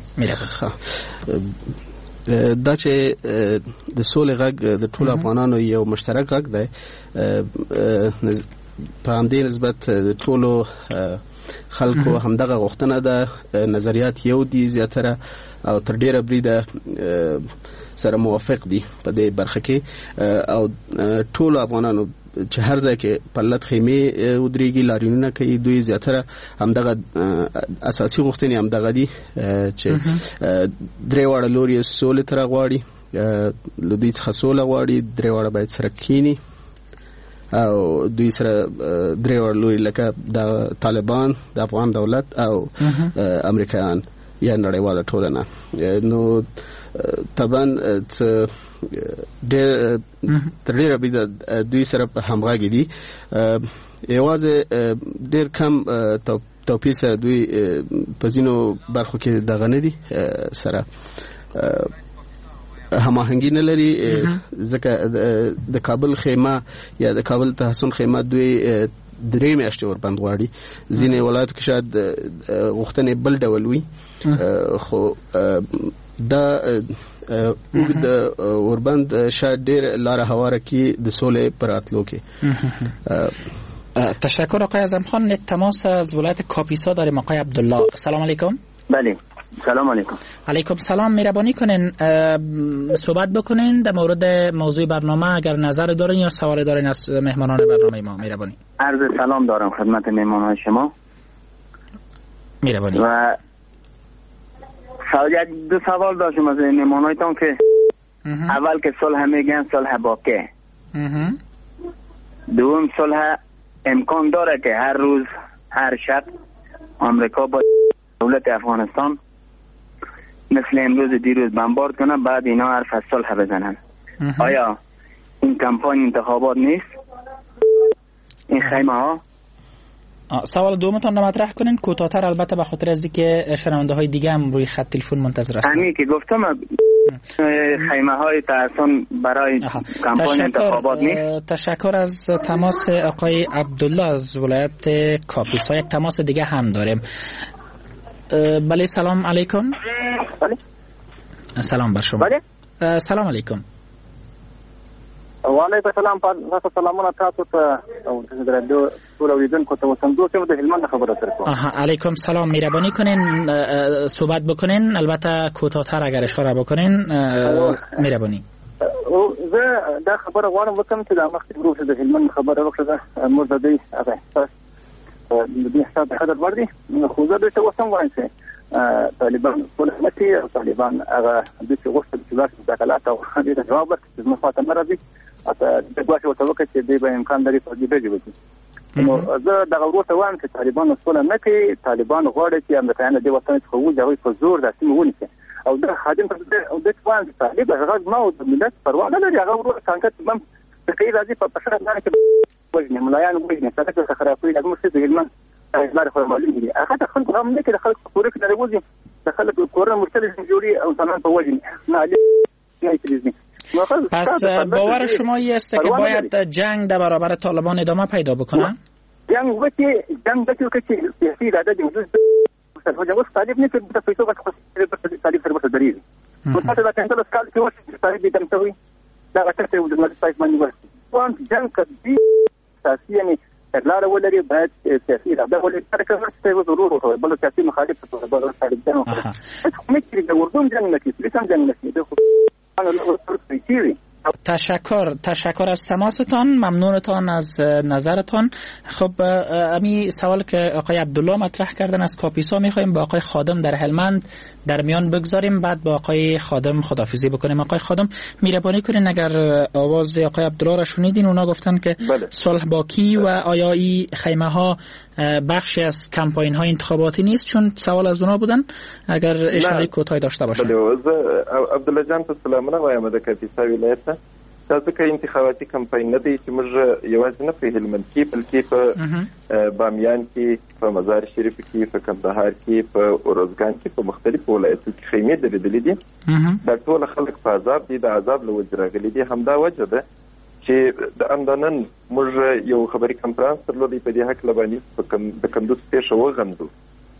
دا چې د سولې غږ د ټولو افغانانو یو مشترک غږ دی، په همدې نسبت د ټولو خلکو همدغه غوښتنه ده. نظریات یو دي زیاتره او تر ډیره بریده سره موافق دي په دې برخه کې، او ټولو افغانانو چې هر ځای کې پلت خیمه ودرېږي لاریونونه کوي، دوی زیاتره همدغه اساسي غوښتنې همدغه دي چې درې واړه لوري سولې تر غواړي، له دوی څخه سوله غواړي، درې واړه باید سره کینی او دوی سره درې واړه لوري لکه د طالبان، د افغان دولت او امریکایان یا نړیواله ټولنه. نو طبعا تر ډیره بریده دوی سره په همغږي دي، یوازې ډیر کم توپیر سره دوی په ځینو برخو کې دغه نه دي سره هماهنګي نه لري، ځکه د کابل خیمه یا د کابل تحصن خیمه دوی 3 میاشتې وربند غواړي. ځینې ولایتو کې شاید غوښتنې بل ډول وي، خو دا د وربند شاید ډیر لار هواره کې د سولې پر اتلو کې. تشکر. آقای اعظم خان، یک تماس از ولایت کاپیسا داریم. آقای عبدالله، سلام علیکم. بله سلام علیکم. علیکم سلام. مهربانی کنین صحبت بکنین در مورد موضوع برنامه، اگر نظر دارین یا سوال دارین از مهمانان برنامه ما. مهربانی. عرض سلام دارم خدمت مهمانان شما. مهربانی. و دو سوال داشتم از مهمانایتان که اول که صلح میگن صلح باقی، دوم صلح امکان داره که هر روز هر شب آمریکا با دولت افغانستان مثل امروز دیروز بمبارد کنه، بعد اینا حرف از صلح بزنن. آیا این کمپاین انتخابات نیست این خیمه ها؟ سوال دومتون رو مطرح کنین کوتاه‌تر، البته به خاطر از اینکه شنونده های دیگه هم روی خط تلفن منتظر هستن. همین که گفتم خیمه های تحصن برای کمپاین انتخابات نیست. تشکر از تماس آقای عبدالله از ولایت کاپیسا. یک تماس دیگه هم داریم. بله سلام علیکم. بله سلام بر شما. بله سلام علیکم. وعلیکم السلام. تاسو سلامونه تاسو ته او د ټول اوریدونکو ته وسندو چې د هلمند خبره درکو. علیکم سلام. مهربانی کنین صحبت بکنین، البته کوتاه‌تر اگر اشاره بکنین. مهربانی. او زه دا خبره غواړم وکم چې د مخکې ګروپ د هلمند خبره وکړه، موږ د دې هغه د دې حساب حاضر وردی، خو زه د څه وسم وایم چې طالبان ټول متي او طالبان هغه د څه وخت چې تاسو د کلاته او د جواب ورکړي چې مخاطب مرضی اته د ګواښ ورته وکړي چې د به امکان لري په دې بجې وځي. نو زه دا ورته وایم چې طالبان ټول نه کوي، طالبان غواړي چې امریکایان د وطن څخه وځي په زور د سیمه ونیسي او د خادم او د ځوان طالب هغه نو د ملت پروا نه لري، هغه ورته څنګه تمام کوي راځي په پښه باندې کې وځي ملایان وځي څنګه خرابوي لازم څه د هلمند لار خو معلوم دي. هغه د خلکو هم نه کې د خلکو کور کې راوځي، د خلکو کور مختلف جوړي او تمام په وجه نه علي نه تریزني. پس باور شما این است که باید جنگ در برابر طالبان ادامه پیدا بکنه؟ جنگ وقتی که سیاسی اراده وجود داره، طالب نیست که پیسو بس طالب سر بس دلیل. مثلا در کنترل اسکال که وقتی طالب دیدم توی در اکثر وجود مالی سایت مانی وقت. وان جنگ کدی سیاسی یعنی اقرار ولری باید سیاسی اراده ولری ترکه ضرور ضرور بلو سیاسی مخالف تو بلو طالب جنگ. می‌کنی که اردن جنگ نکید، لیکن جنگ نکید. انا تشکر از تماستان، ممنونتان از نظرتان. خب امی سوال که آقای عبدالله مطرح کردن از کاپیسا میخوایم با آقای خادم در هلمند در میان بگذاریم، بعد با آقای خادم خداحافظی بکنیم. آقای خادم مهربانی کنین اگر آواز آقای عبدالله را شنیدین، اونا گفتن که صلح با کی و آیا این خیمه ها بخشی از کمپاین های انتخاباتی نیست؟ چون سوال از اونا بودن، اگر اشاره کوتاهی داشته باشن. عبدالله جان په سلامونه وایم د کاپیسا ولایت ته. دا ځکه انتخاباتي کمپاین نه دی چې موږ یوازې نه په هلمند کې بلکې په بامیان کې، په مزار شریف کې، په کندهار کې، په اروزګان کې، په مختلفو ولایتو کې خیمې درېدلې دي. دا ټول خلک په عذاب دي، د عذاب له وجې راغلي دي. همدا وجه ده چې د امدنن موږ یو خبري کنفرانس درلودی په دې هکله باندې د کندوز پیښه وغندو.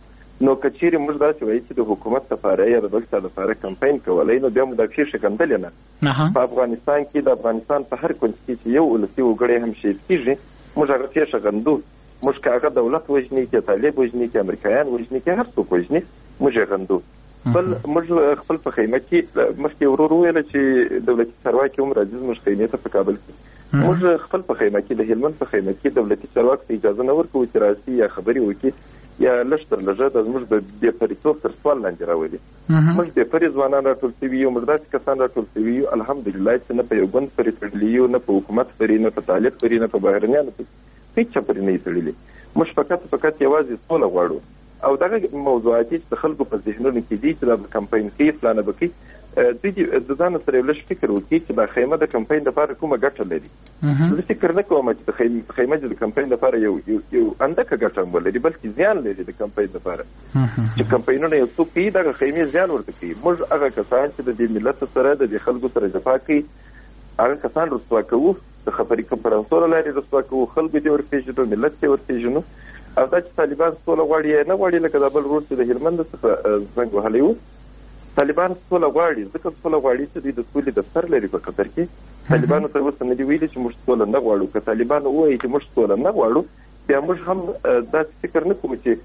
نو کچېرې موږ داسې وایي چې د حکومت لپاره یا د بل چا لپاره کمپاین کولی، نو بیا مو دا پیښې ګندلې نه. په افغانستان کې د افغانستان په هر کونج کې چې یو ولسي وګړی هم شهید کېږي، موږ هغه پیښه ګندو. موږ که هغه دولت وژني، که طالب وژني، که امریکایان وژني، که هر څوک وژني، موږ یې ګندو. بل موږ خپل په خیمه کې مخکې ورور وویله چې دولتي چارواکي هم راځي زموږ خیمې ته په کابل کې. موږ خپل په خیمه کې د هلمند په خیمه کې دولتي چارواکو ته اجازه نه ورکوو چې راسي یا خبرې وکړي یا لږ تر لږه د زموږ د بېپریتوب تر سوال لاندې راولي. موږ بېپرې ځوانان راټول شوي یو، موږ داسې کسان راټول شوي یو الحمدلله چې نه په یو ګوند پورې تړلي یو، نه په حکومت پورې، نه په طالب پورې، نه په بهرنیانو پورې، هېڅ چا پورې نه یې تړلي. موږ فقط یوازې سوله غواړو. او دغه موضوعاتي چې د خلکو په ذهنونو کې دي چې دا کمپاین کوي فلانه به کوي، دوی د ځان سره یو لږ فکر وکړي چې دا خیمه د کمپاین لپاره کومه ګټه لري. زه فکر نه کوم چې د خیمه د کمپاین لپاره یو اندکه ګټه هم ولري، بلکې زیان لري د کمپاین لپاره. چې کمپاینونه یو څوک کوي دغه خیمې زیان ورته کوي. موږ هغه کسان چې د دې ملت سره د دې خلکو سره جفا کوي، هغه کسان رسوا کوو، د خبري کنفرانسونو لارې رسوا کوو، خلکو دې ورپېژنو، ملت دې ورپېژنو. او دا چې طالبان سوله غواړي یا نه غواړي، لکه دا بل ورور چې د هلمند څخه زنګ وهلی و، طالبان سوله غواړي. ځکه سوله غواړي چې دوی د سولې دفتر لري په قطر کې. طالبانو تر اوسه نه دي ویلي چې موږ سوله نه غواړو. که طالبان ووایي چې موږ سوله نه غواړو، بیا موږ هم داسې فکر نه کوو چې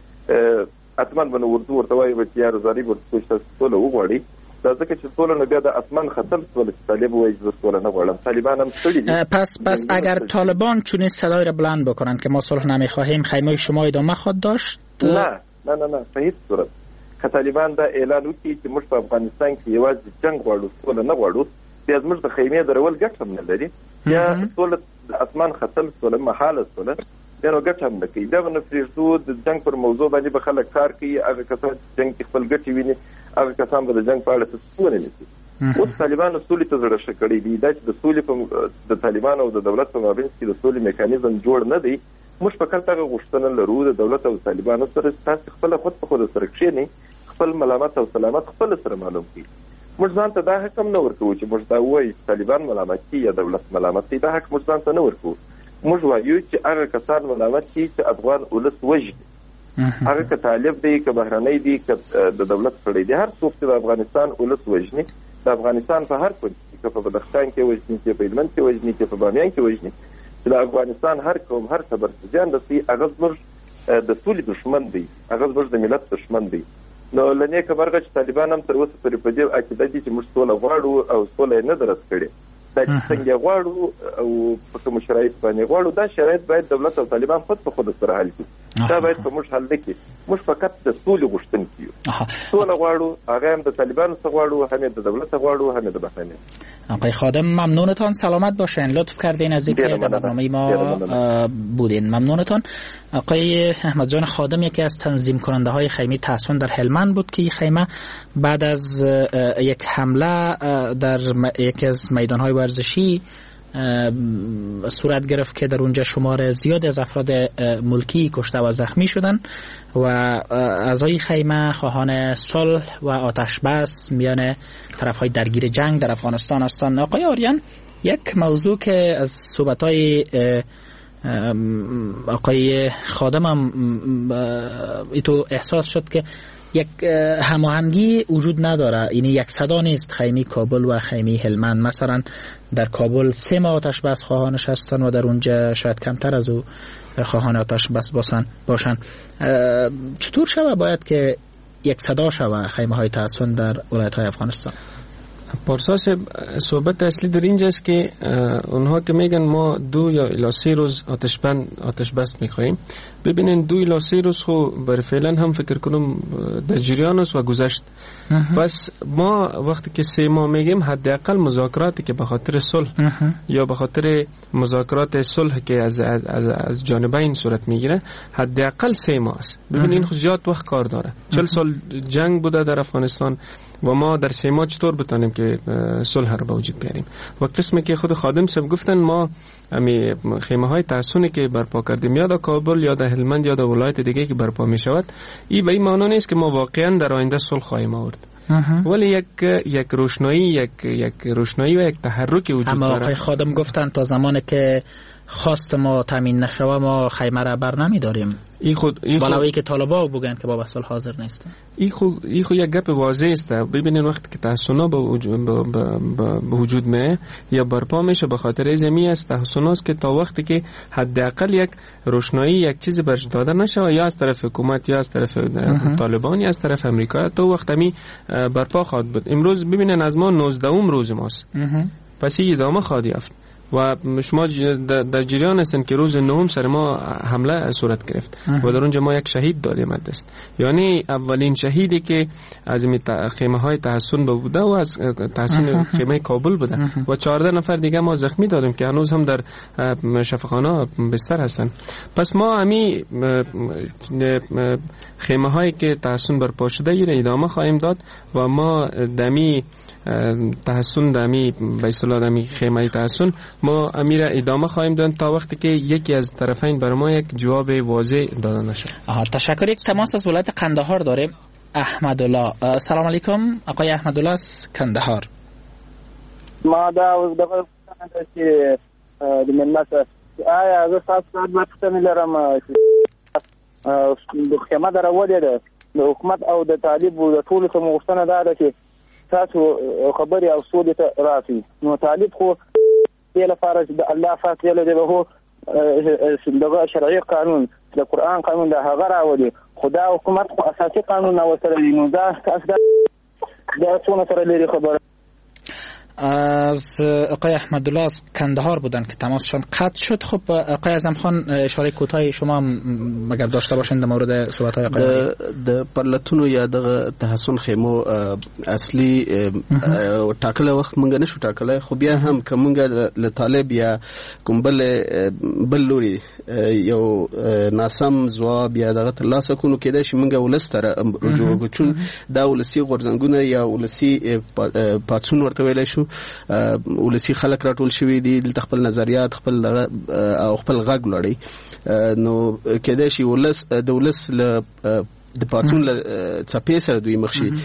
اتمن به نو ورته وایو چې یا رضاري ورته تاسو سوله وغواړئ. دا ځکه چې سوله نه بیا د اسمان خطر سوله چې طالب وایي چې سوله نه غواړم. طالبان هم ستړي دي. پس اگر طالبان چون صدای را بلند بکنن که ما صلح نمیخواهیم، خیمه شما ادامه خواهد داشت؟ نه په هیڅ صورت. که طالبان دا اعلان وکړي چې موږ په افغانستان کې یوازې جنګ غواړو، سوله نه غواړو، بیا زموږ د خیمې درول ګټه هم نه لري. یا سوله د اسمان خطر سوله، محاله سوله، بیا نو ګټه هم نه کوي. دغه نه پرېږدو د جنګ پر موضوع باندې به خلک کار کوي. هغه کسان چې جنګ کې خپل ګټې ویني، هغه کسان به د جنګ په اړه څه ونه نیسي. اوس طالبانو سولې ته زړه ښه کړی دی. دا چې د سولې د طالبانو او د دولت په مابین کې د سولې میکانیزم جوړ نه دی. موږ فقط هغه غوښتنه لرو د دولت او طالبانو سره، تاسو خپله خود په خود سره کښېنئ، خپل ملامت او سلامت خپل سره معلوم کړئ. موږ ځان ته دا حق هم نه ورکوو چې موږ دا ووایو چې طالبان ملامت کړي یا دولت ملامت کړي. دا حق موږ ځان ته نه ورکوو. موږ وایو چې هغه کسان ملامت کړي چې افغان ولس وژني، هغه که طالب دی، که بهرنی دی، که د دولت سړی دی، هر څوک چې د افغانستان ولس وژني، د افغانستان په هر کونج کې، که په بدخشان کې وژني، که په هلمند کې وژني، که په بامیان کې وژني، چې د افغانستان هر قوم هر خبر زیان رسوي، هغه زموږ د سولې دښمن دی، هغه زموږ د ملت دښمن دی. نو له نیکه مرغه چې طالبان هم تر اوسه پورې په دې عقیده دي چې موږ سوله غواړو او سوله یې نه ده رد کړې. دا چې څنګه غواړو او په کومو شرایط باندې غواړو، دا شرایط باید دولت او طالبان خود په خود سره حل کړي. دا باید په موږ حل نه کړي. موږ فقط د سولې غوښتونکي یو. سوله غواړو، هغه هم د طالبانو څخه غواړو، هم د دولت څخه غواړو، هم د بهرنیانو. آقای خادم ممنونتان، سلامت باشین. لطف کردین از اینکه در برنامه ما بودین. ممنونتان. آقای احمد جان خادم یکی از تنظیم کننده های خیمه تاسفن در هلمند بود که این خیمه بعد از یک حمله در یکی از میدان‌های ورزشی صورت گرفت که در اونجا شمار زیاد از افراد ملکی کشته و زخمی شدند و اعضای خیمه خواهان صلح و آتش بس میان طرف‌های درگیر جنگ در افغانستان هستند. آقای آریان، یک موضوع که از صحبت‌های آقای خادم هم ایتو احساس شد که یک هماهنگی وجود نداره، یعنی یک صدا نیست خیمه کابل و خیمه هلمند. مثلا در کابل 3 آتش بس خواهانش هستن و در اونجا شاید کمتر از او خواهان آتش بس باشن. چطور شود باید که یک صدا شود خیمه های تاسفن در ولایت های افغانستان؟ پارسا صحبت اصلی در اینجا است که اونها که میگن ما 2 یا الی 3 روز آتش بس میخواهیم. ببینین 2 الی 3 روز خو بر فعلا هم فکر کنم در جریان است و گذشت. پس ما وقتی که 3 ماه میگیم حداقل مذاکراتی که به خاطر صلح یا به خاطر مذاکرات صلح که از جانبین صورت میگیره حداقل 3 ماه است. ببینین این خو زیاد وقت کار داره. 40 سال جنگ بوده در افغانستان و ما در 3 ماه چطور بتونیم که صلح رو به وجود بیاریم؟ و قسمی که خود خادم صاحب گفتن ما امی خیمه های تحصنی که برپا کردیم یا در کابل یا در هلمند یا در ولایت دیگه که برپا می شود، این به این معنی نیست که ما واقعا در آینده صلح خواهیم آورد، ولی یک روشنایی و یک تحرک وجود داره. اما آقای خادم گفتن تا زمانی که خواست ما تامین نشوه ما خیمه را بر نمیداریم. بالایی که طالبا بگن که با صلح حاضر نیستن. این خود یک گپ واضح است. ببینید وقتی که تحصنا به وجود میه یا برپا میشه به خاطر زمین است، تحصنا است که تا وقتی که حداقل یک روشنایی یک چیزی برش داده نشه یا از طرف حکومت یا از طرف طالبان یا از طرف امریکا، تا وقتی می برپا خواهد بود. امروز ببینن از ما 19 روز ماست، پس این ادامه خواهد یافت و شما در جریان هستن که روز 9 سر ما حمله صورت گرفت و در اونجا ما یک شهید داریم دست، یعنی اولین شهیدی که از خیمه های تحصن بوده و از تحصن خیمه کابل بوده و 14 نفر دیگه ما زخمی داریم که هنوز هم در شفاخانه بستر هستن. پس ما همی خیمه هایی که تحصن برپا شده ای ادامه خواهیم داد و ما دمی تحصن دمی به اصطلاح دمی خیمه تحصن ما امیر ادامه خواهیم داد تا وقتی که یکی از طرفین بر ما یک جواب واضح داده نشه. تشکر. یک تماس از ولایت قندهار داریم. احمدالله. سلام علیکم آقای احمدالله از قندهار. ما دا اوس دغه چې د ملت آیا زه تاسو ته پوښتنه لرم د خیمه درولې ده د حکومت او د طالب او د ټولو څخه غوښتنه ده چې تاسو خبري او سولې ته راسي. نو طالب خو دې لپاره چې د الله فاصله دی به دغه شرعي قانون د قرآن قانون د هغه راولي، خدا حکومت خو اساسي قانون او سره دی. نو دا تاسو دا څونه سره لري خبره. از آقای احمدالله از کندهار بودن که تماسشان قطع شد. خب آقای اعظم خان اشاره کوتاهی شما مگر داشته باشین در مورد صحبت های آقای د پرلتونو یا د تحصن خیمو اصلي ټاکل وخت مونږ نشو ټاکلای، خو بیا هم که مونږ له طالب یا کوم بل لوري یو ناسم ځواب یا دغه ترلاسه کونو کېدای شي مونږ ولستره رجوع وکړو. دا ولسی غورځنګونه یا ولسی پاتسون ورته ویل شو، ولسی خلک راټول شوی دي د خپل نظریات خپل او خپل غږ لړۍ. نو کېدای شي ولس له د پاتسون له څپې سره دوی مخ شي.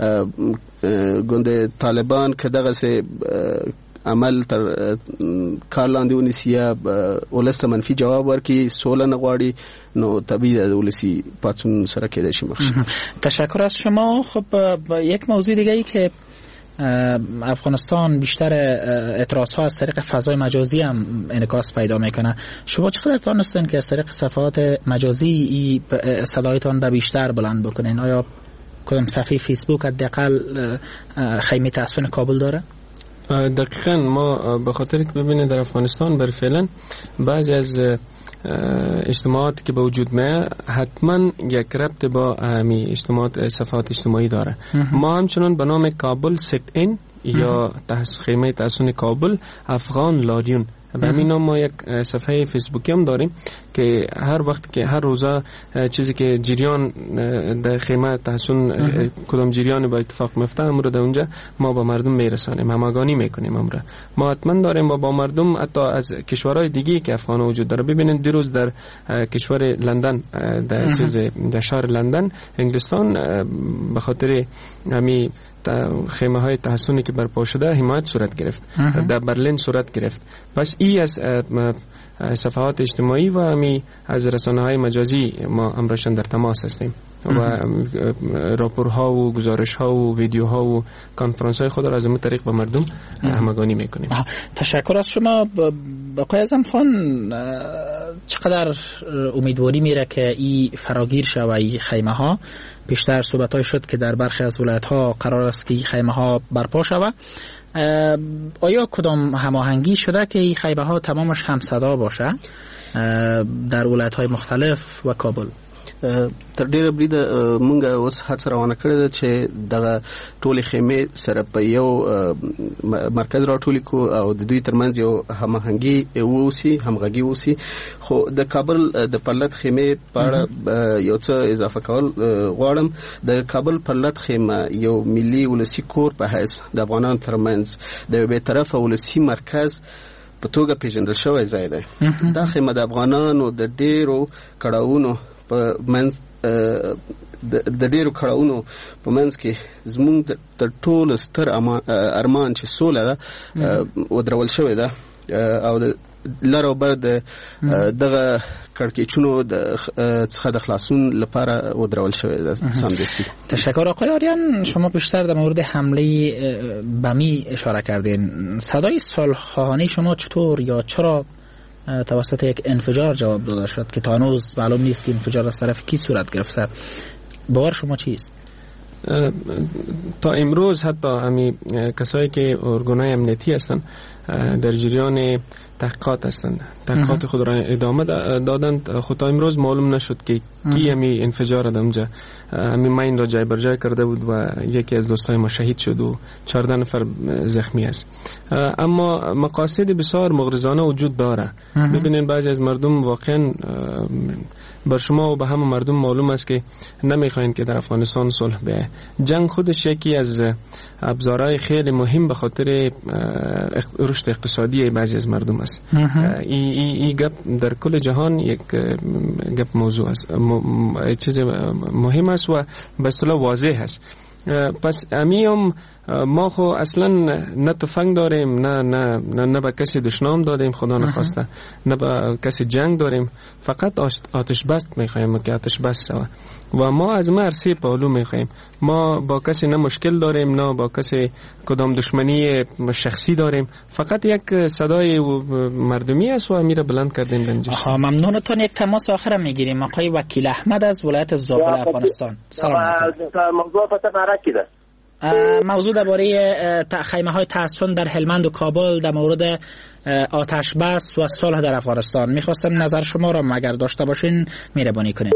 ګوند طالبان که دغه سه عمل تر کار لاندې ونیسي یا ولسته منفي جواب ورکړي، سوله نه غواړي، نو طبیعي د ولسی پاتسون سره کېدای شي مخ شي. تشکر از شما. خب یک موضوع دیگه ای که افغانستان بیشتر اعتراض ها از طریق فضای مجازی هم انعکاس پیدا میکنه. شما چقدر تونستین که از طریق صفحات مجازی صدایتان را بیشتر بلند بکنین؟ آیا کدام صفحه فیسبوک حداقل خیمه تحصن کابل داره؟ دقیقاً ما به خاطر که ببینید در افغانستان بر فعلا بعضی از اجتماعاتی که به وجود میاد حتما یک ربط با اجتماعات صفحات اجتماعی داره. ما همچنان به نام کابل سیت این یا خیمه تحصن کابل افغان لادیون به همین نام ما یک صفحه فیسبوکی هم داریم که هر وقت که هر روزا چیزی که جریان در خیمه تحصن کدام جریان با اتفاق میفته امر در اونجا ما با مردم میرسانیم، هماهنگی میکنیم. امر ما حتما داریم با مردم حتی از کشورهای دیگه که افغان وجود داره. ببینید دیروز در کشور لندن در شهر لندن انگلستان به خاطر همین خیمه های تحصنی که برپا شده حمایت صورت گرفت، در برلین صورت گرفت. پس ای از صفحات اجتماعی و همی از رسانه های مجازی ما امرشان در تماس هستیم. و راپورها و گزارش‌ها و ویدیوها و کنفرانس‌های خود را از این طریق با مردم همگانی میکنیم. تشکر از شما آقای اعظم خان. چقدر امیدواری میره که این فراگیر شود این خیمه ها؟ بیشتر صحبت‌های شد که در برخی از ولایت‌ها قرار است که این خیمه ها برپا شود. آیا کدام هماهنگی شده که این خیمه ها تمامش همصدا باشه در ولایت‌های مختلف و کابل؟ تر ډیره برید مونږ اوس هڅه روانه کړې ده چې دغه ټولې خیمې سره په یو مرکز راټولې کو او د دوی ترمنځ یو هماهنګي ووسي، همغږي ووسي. خو د کابل د پرلت خیمې په اړه یو څه اضافه کول غواړم. د کابل پرلت خیمه یو ملي ولسي کور په حیث د افغانانو ترمنځ د یو بېطرفه ولسي مرکز په توګه پیژندل شوی ځای دی. دا خیمه د افغانانو د ډیرو کړاوونو په منځ د ډیرو کړاوونو په منځ کې زموږ تر ټولو ستر ارمان چې سوله ده ودرول شوی ده او د لر او بر د دغه کړکېچونو څخه د خلاصون لپاره ودرول شوی ده سمدستی. تشکر. آقای آریان، شما بیشتر در مورد حمله بمی اشاره کردین. صدای صلح‌خواهانه شما چطور یا چرا توسط یک انفجار جواب داده شد که تا هنوز معلوم نیست که انفجار از طرف کی صورت گرفته؟ باور شما چیست؟ تا امروز حتی همین کسایی که ارگان‌های امنیتی هستند در جریان تحقیقات هستند، تحقیقات خود را ادامه دادند. خود تا امروز معلوم نشد که کی همین انفجار اونجا همین ماین را جای بر جای کرده بود و یکی از دوستای ما شهید شد و 14 نفر زخمی است. اما مقاصد بسیار مغرضانه وجود داره. ببینید بعضی از مردم واقعا بر شما و به همه مردم معلوم است که نمیخواین که در افغانستان صلح بیاید. جنگ خودش یکی از ابزارهای خیلی مهم به خاطر رشد اقتصادی بعضی از مردم است. این گپ در کل جهان یک گپ موضوع است، چیز مهم است و به اصطلاح واضح است. پس امیم ما خو اصلا نه تفنگ داریم، نه به کسی دشنام دادیم، خدا نخواسته، نه به کسی جنگ داریم، فقط آتش بست میخوایم که آتش بست شود و ما از مرسی پهلو میخوایم. ما با کسی نه مشکل داریم، نه با کسی کدام دشمنی شخصی داریم، فقط یک صدای مردمی است و میره بلند کردیم بنجش. ممنونتون. یک تماس آخر میگیریم. آقای وکیل احمد از ولایت زابل افغانستان. سلام علیکم. موضوع فتح ده موضوع درباره خیمه های تحصن در هلمند و کابل در مورد آتش بس و صلح در افغانستان میخواستم نظر شما را اگر داشته باشین مهربانی کنین.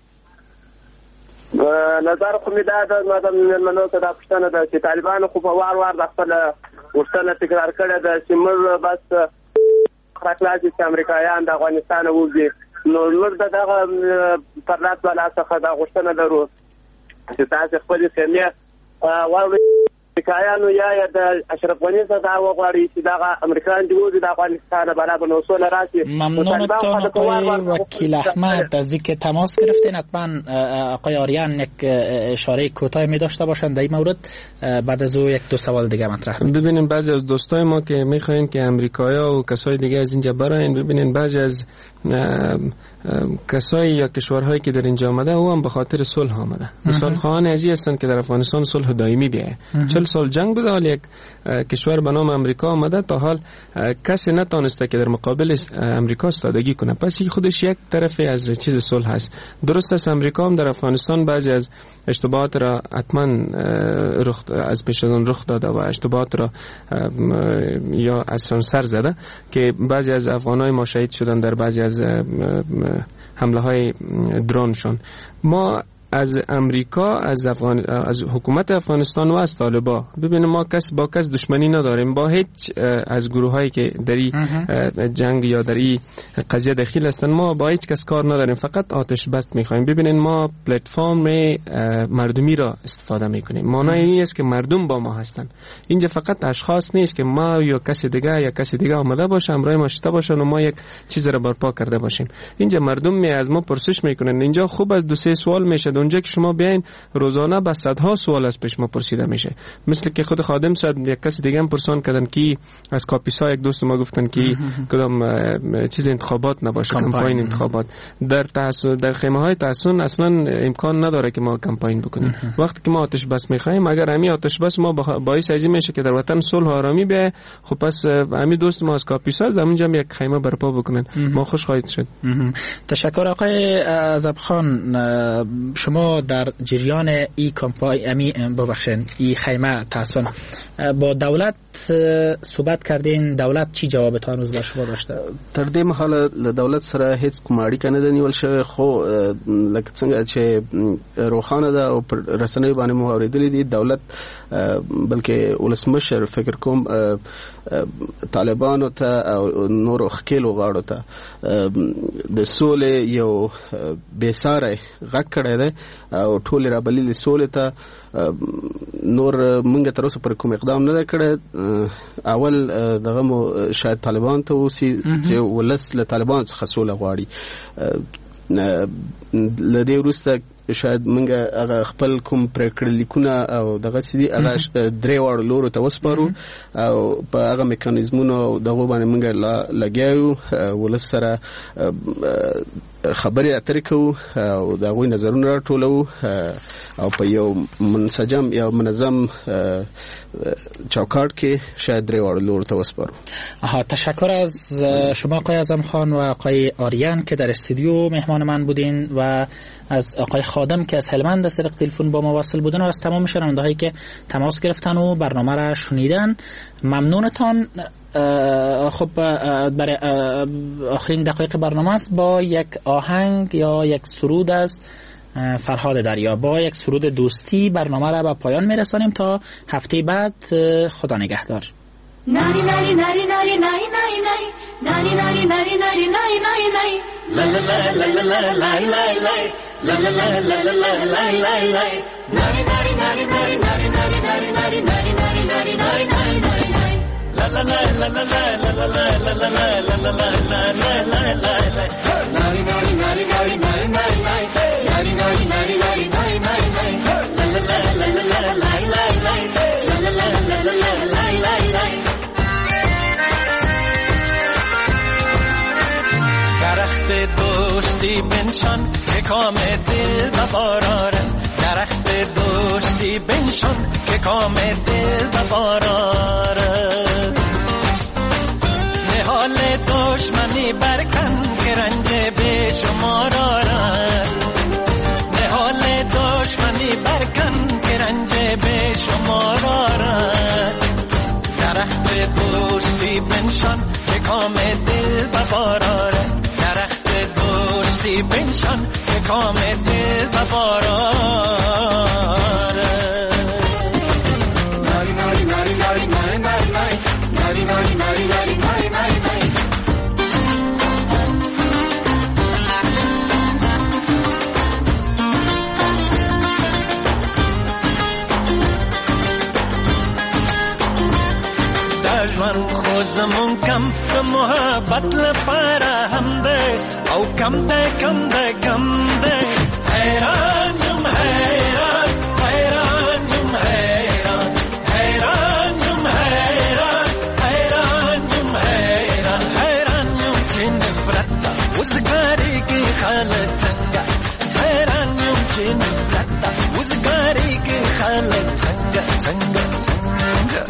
نظر خو می داد مادم منو ته دا پښتنه ده چې طالبان خو په وار د خپل غوښتنه تکرار کړې ده چې موږ بس خلاصي چې امریکایان د افغانستان وځي، نو موږ دغه پرلات ولا څخه دا غوښتنه درو چې تاسو خپل خیمه واوري امریکایانو یا د اشرف غنی څخه دا وغواړي چې دا امریکایان دی وځي د افغانستان برابر نو سول راشي. ممنونتون آقای وکیل احمد. از اینکه تماس گرفتین. حتما آقای آریان یک اشاره کوتاه می داشته باشند در این مورد، بعد از او یک دو سوال دیگه مطرح. ببینیم بعضی از دوستای ما که میخواین که امریکایا و کسای دیگه از اینجا براین، ببینین بعضی از کسایی یا کشورهایی که در اینجا آمده او هم به خاطر صلح آمده. مثال خواهان ازی هستند که در افغانستان صلح دائمی بیاید. 40 سال جنگ بوده، حال یک کشور به نام امریکا آمده، تا حال کسی نتونسته که در مقابل امریکا استادگی کنه. پس این خودش یک طرفی از چیز صلح است. درست است امریکا هم در افغانستان بعضی از اشتباهات را حتما از پیش از رخ داده و اشتباهات را یا از سر زده که بعضی از افغانای ما شهید شدن در بعضی از حمله های درونشون. ما از امریکا، از حکومت افغانستان و از طالبان ببینیم ما با کس دشمنی نداریم، با هیچ از گروه هایی که در این جنگ یا در این قضیه دخیل هستن ما با هیچ کس کار نداریم، فقط آتش بست میخوایم. ببینین ما پلتفرم مردمی را استفاده میکنیم. معنی این است که مردم با ما هستن. اینجا فقط اشخاص نیست که ما یا کسی دیگه آمده باشه امرای ما شده باشن و ما یک چیز را برپا کرده باشیم. اینجا مردم از ما پرسش میکنن. اینجا خوب از دو سه سوال میشه، اونجا که شما بیاین روزانه با صدها سوال از پیش ما پرسیده میشه. مثل که خود خادم صاحب یک کس دیگه هم پرسان کردن که از کاپیسا یک دوست ما گفتن که کدام چیز انتخابات نباشه، کمپاین انتخابات. در خیمه های تحصن اصلا امکان نداره که ما کمپاین بکنیم. وقتی که ما آتش بس میخوایم، اگر همین آتش بس ما باعث ازی میشه که در وطن صلح و آرامی بیه، خب پس همین دوست ما از کاپیسا از اونجا یک خیمه برپا بکنن، ما خوش خواهید شد. تشکر آقای عزب خان. شما در جریان ای کمپاین ای خیمه تحصن با دولت صحبت کردین؟ دولت چی جوابتان روز بر شما داشته؟ تر دې مهاله له دولت سره هیڅ کوم اړیکه نه نیول شوې، خو لکه څنګه چې روخانه ده او رسنۍ باندې مو اوریدلې دي، دولت بلکې ولسمشر فکر کوم طالبانو ته او نورو خکیلو غاړو ته د سولې یو بیساره غږ کړی دی او ټول را بللي سولې ته. نور موږ تر اوسه پر کوم اقدام نه کړی. اول دغه مو شاید طالبان ته وسی چې ولس له طالبان څخه سوله غواړي. لدې وروسته شاید منګه هغه خپل کوم پریکړه لیکونه او دغه سړي هغه درې وړ لورو ته وسپارو او په هغه میکانیزمونو دغه باندې منګه لګیاو ولس سره خبرې اترې کوو او دغه نظرونه راټولو او په یو منسجم یا منظم چوکاټ کې شاید درې وړ لورو ته وسپارو. تشکر از شما آقای اعظم خان و آقای آریان که در استودیو مهمان من بودین و از آقای خادم که از هلمند از طریق تلفن با ما وصل بودن و از تمام شنونده‌هایی که تماس گرفتن و برنامه را شنیدن. ممنونتان. خب برای آخرین دقایق برنامه است با یک آهنگ یا یک سرود از فرهاد دریا، با یک سرود دوستی برنامه را به پایان میرسانیم تا هفته بعد. خدا نگهدار. ناری ناری ناری ناری ناری ناری ناری ناری ناری ناری ناری ناری ناری لا لا لا لا لا لا لا لا لا لا لا لا لا لا لا لا ناری ناری ناری ناری ناری ناری ناری ناری ناری ناری ناری ناری ناری ناری لا لا لا لا لا لا لا لا لا لا لا لا لا لا لا ناری ناری ناری ناری ناری ناری ناری ناری ناری ناری ناری ناری ناری لا لا لا لا لا لا لا لا لا لا لا لا لا درخت دوستی بنشان که کام دل بباراره، درخت دوستی بنشان که کام دل بباراره، نهال دشمنی برکن که رنج به شمار آره، نهال دشمنی برکن که رنج به شمار آره، درخت دوستی بنشان که کام دل بباراره، بنشان که کام دل بباراره. ناری ناری ناری ناری ناری ناری ناری ناری ناری ناری ناری ناری ناری در ژوند خو زمون کم د محبت لپاره هم ده او کم ده کم ده کم ده حیران یم حیران حیران یم حیران حیران یم حیران حیران یم حیران حیران یم چې نفرت وزګاری کې خلک څنګه حیران یم چې نفرت وزګاری کې خلک څنګه څنګه څنګه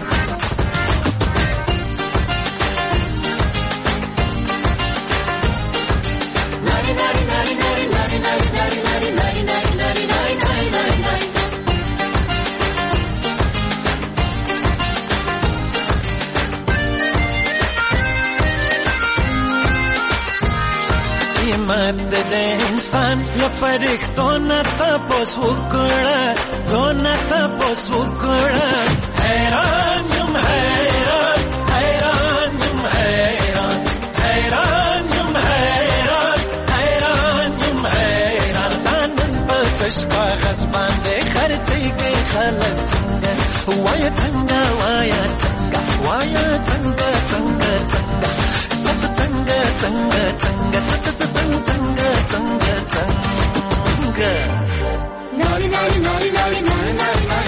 قیمت ده انسان لفرښتونه تپوس وکړه دونه تپوس وکړه حیران یم حیران حیران یم حیران حیران یم حیران حیران یم حیران نن په تش کاغذ باندې خرڅېږي خلک څنګه وایه څنګه وایه څنګه وایه څنګه څنګه څنګه څنګه څنګه څنګه څنګه څنګه څنګه څنګه ناری ناری ناری ناری ناری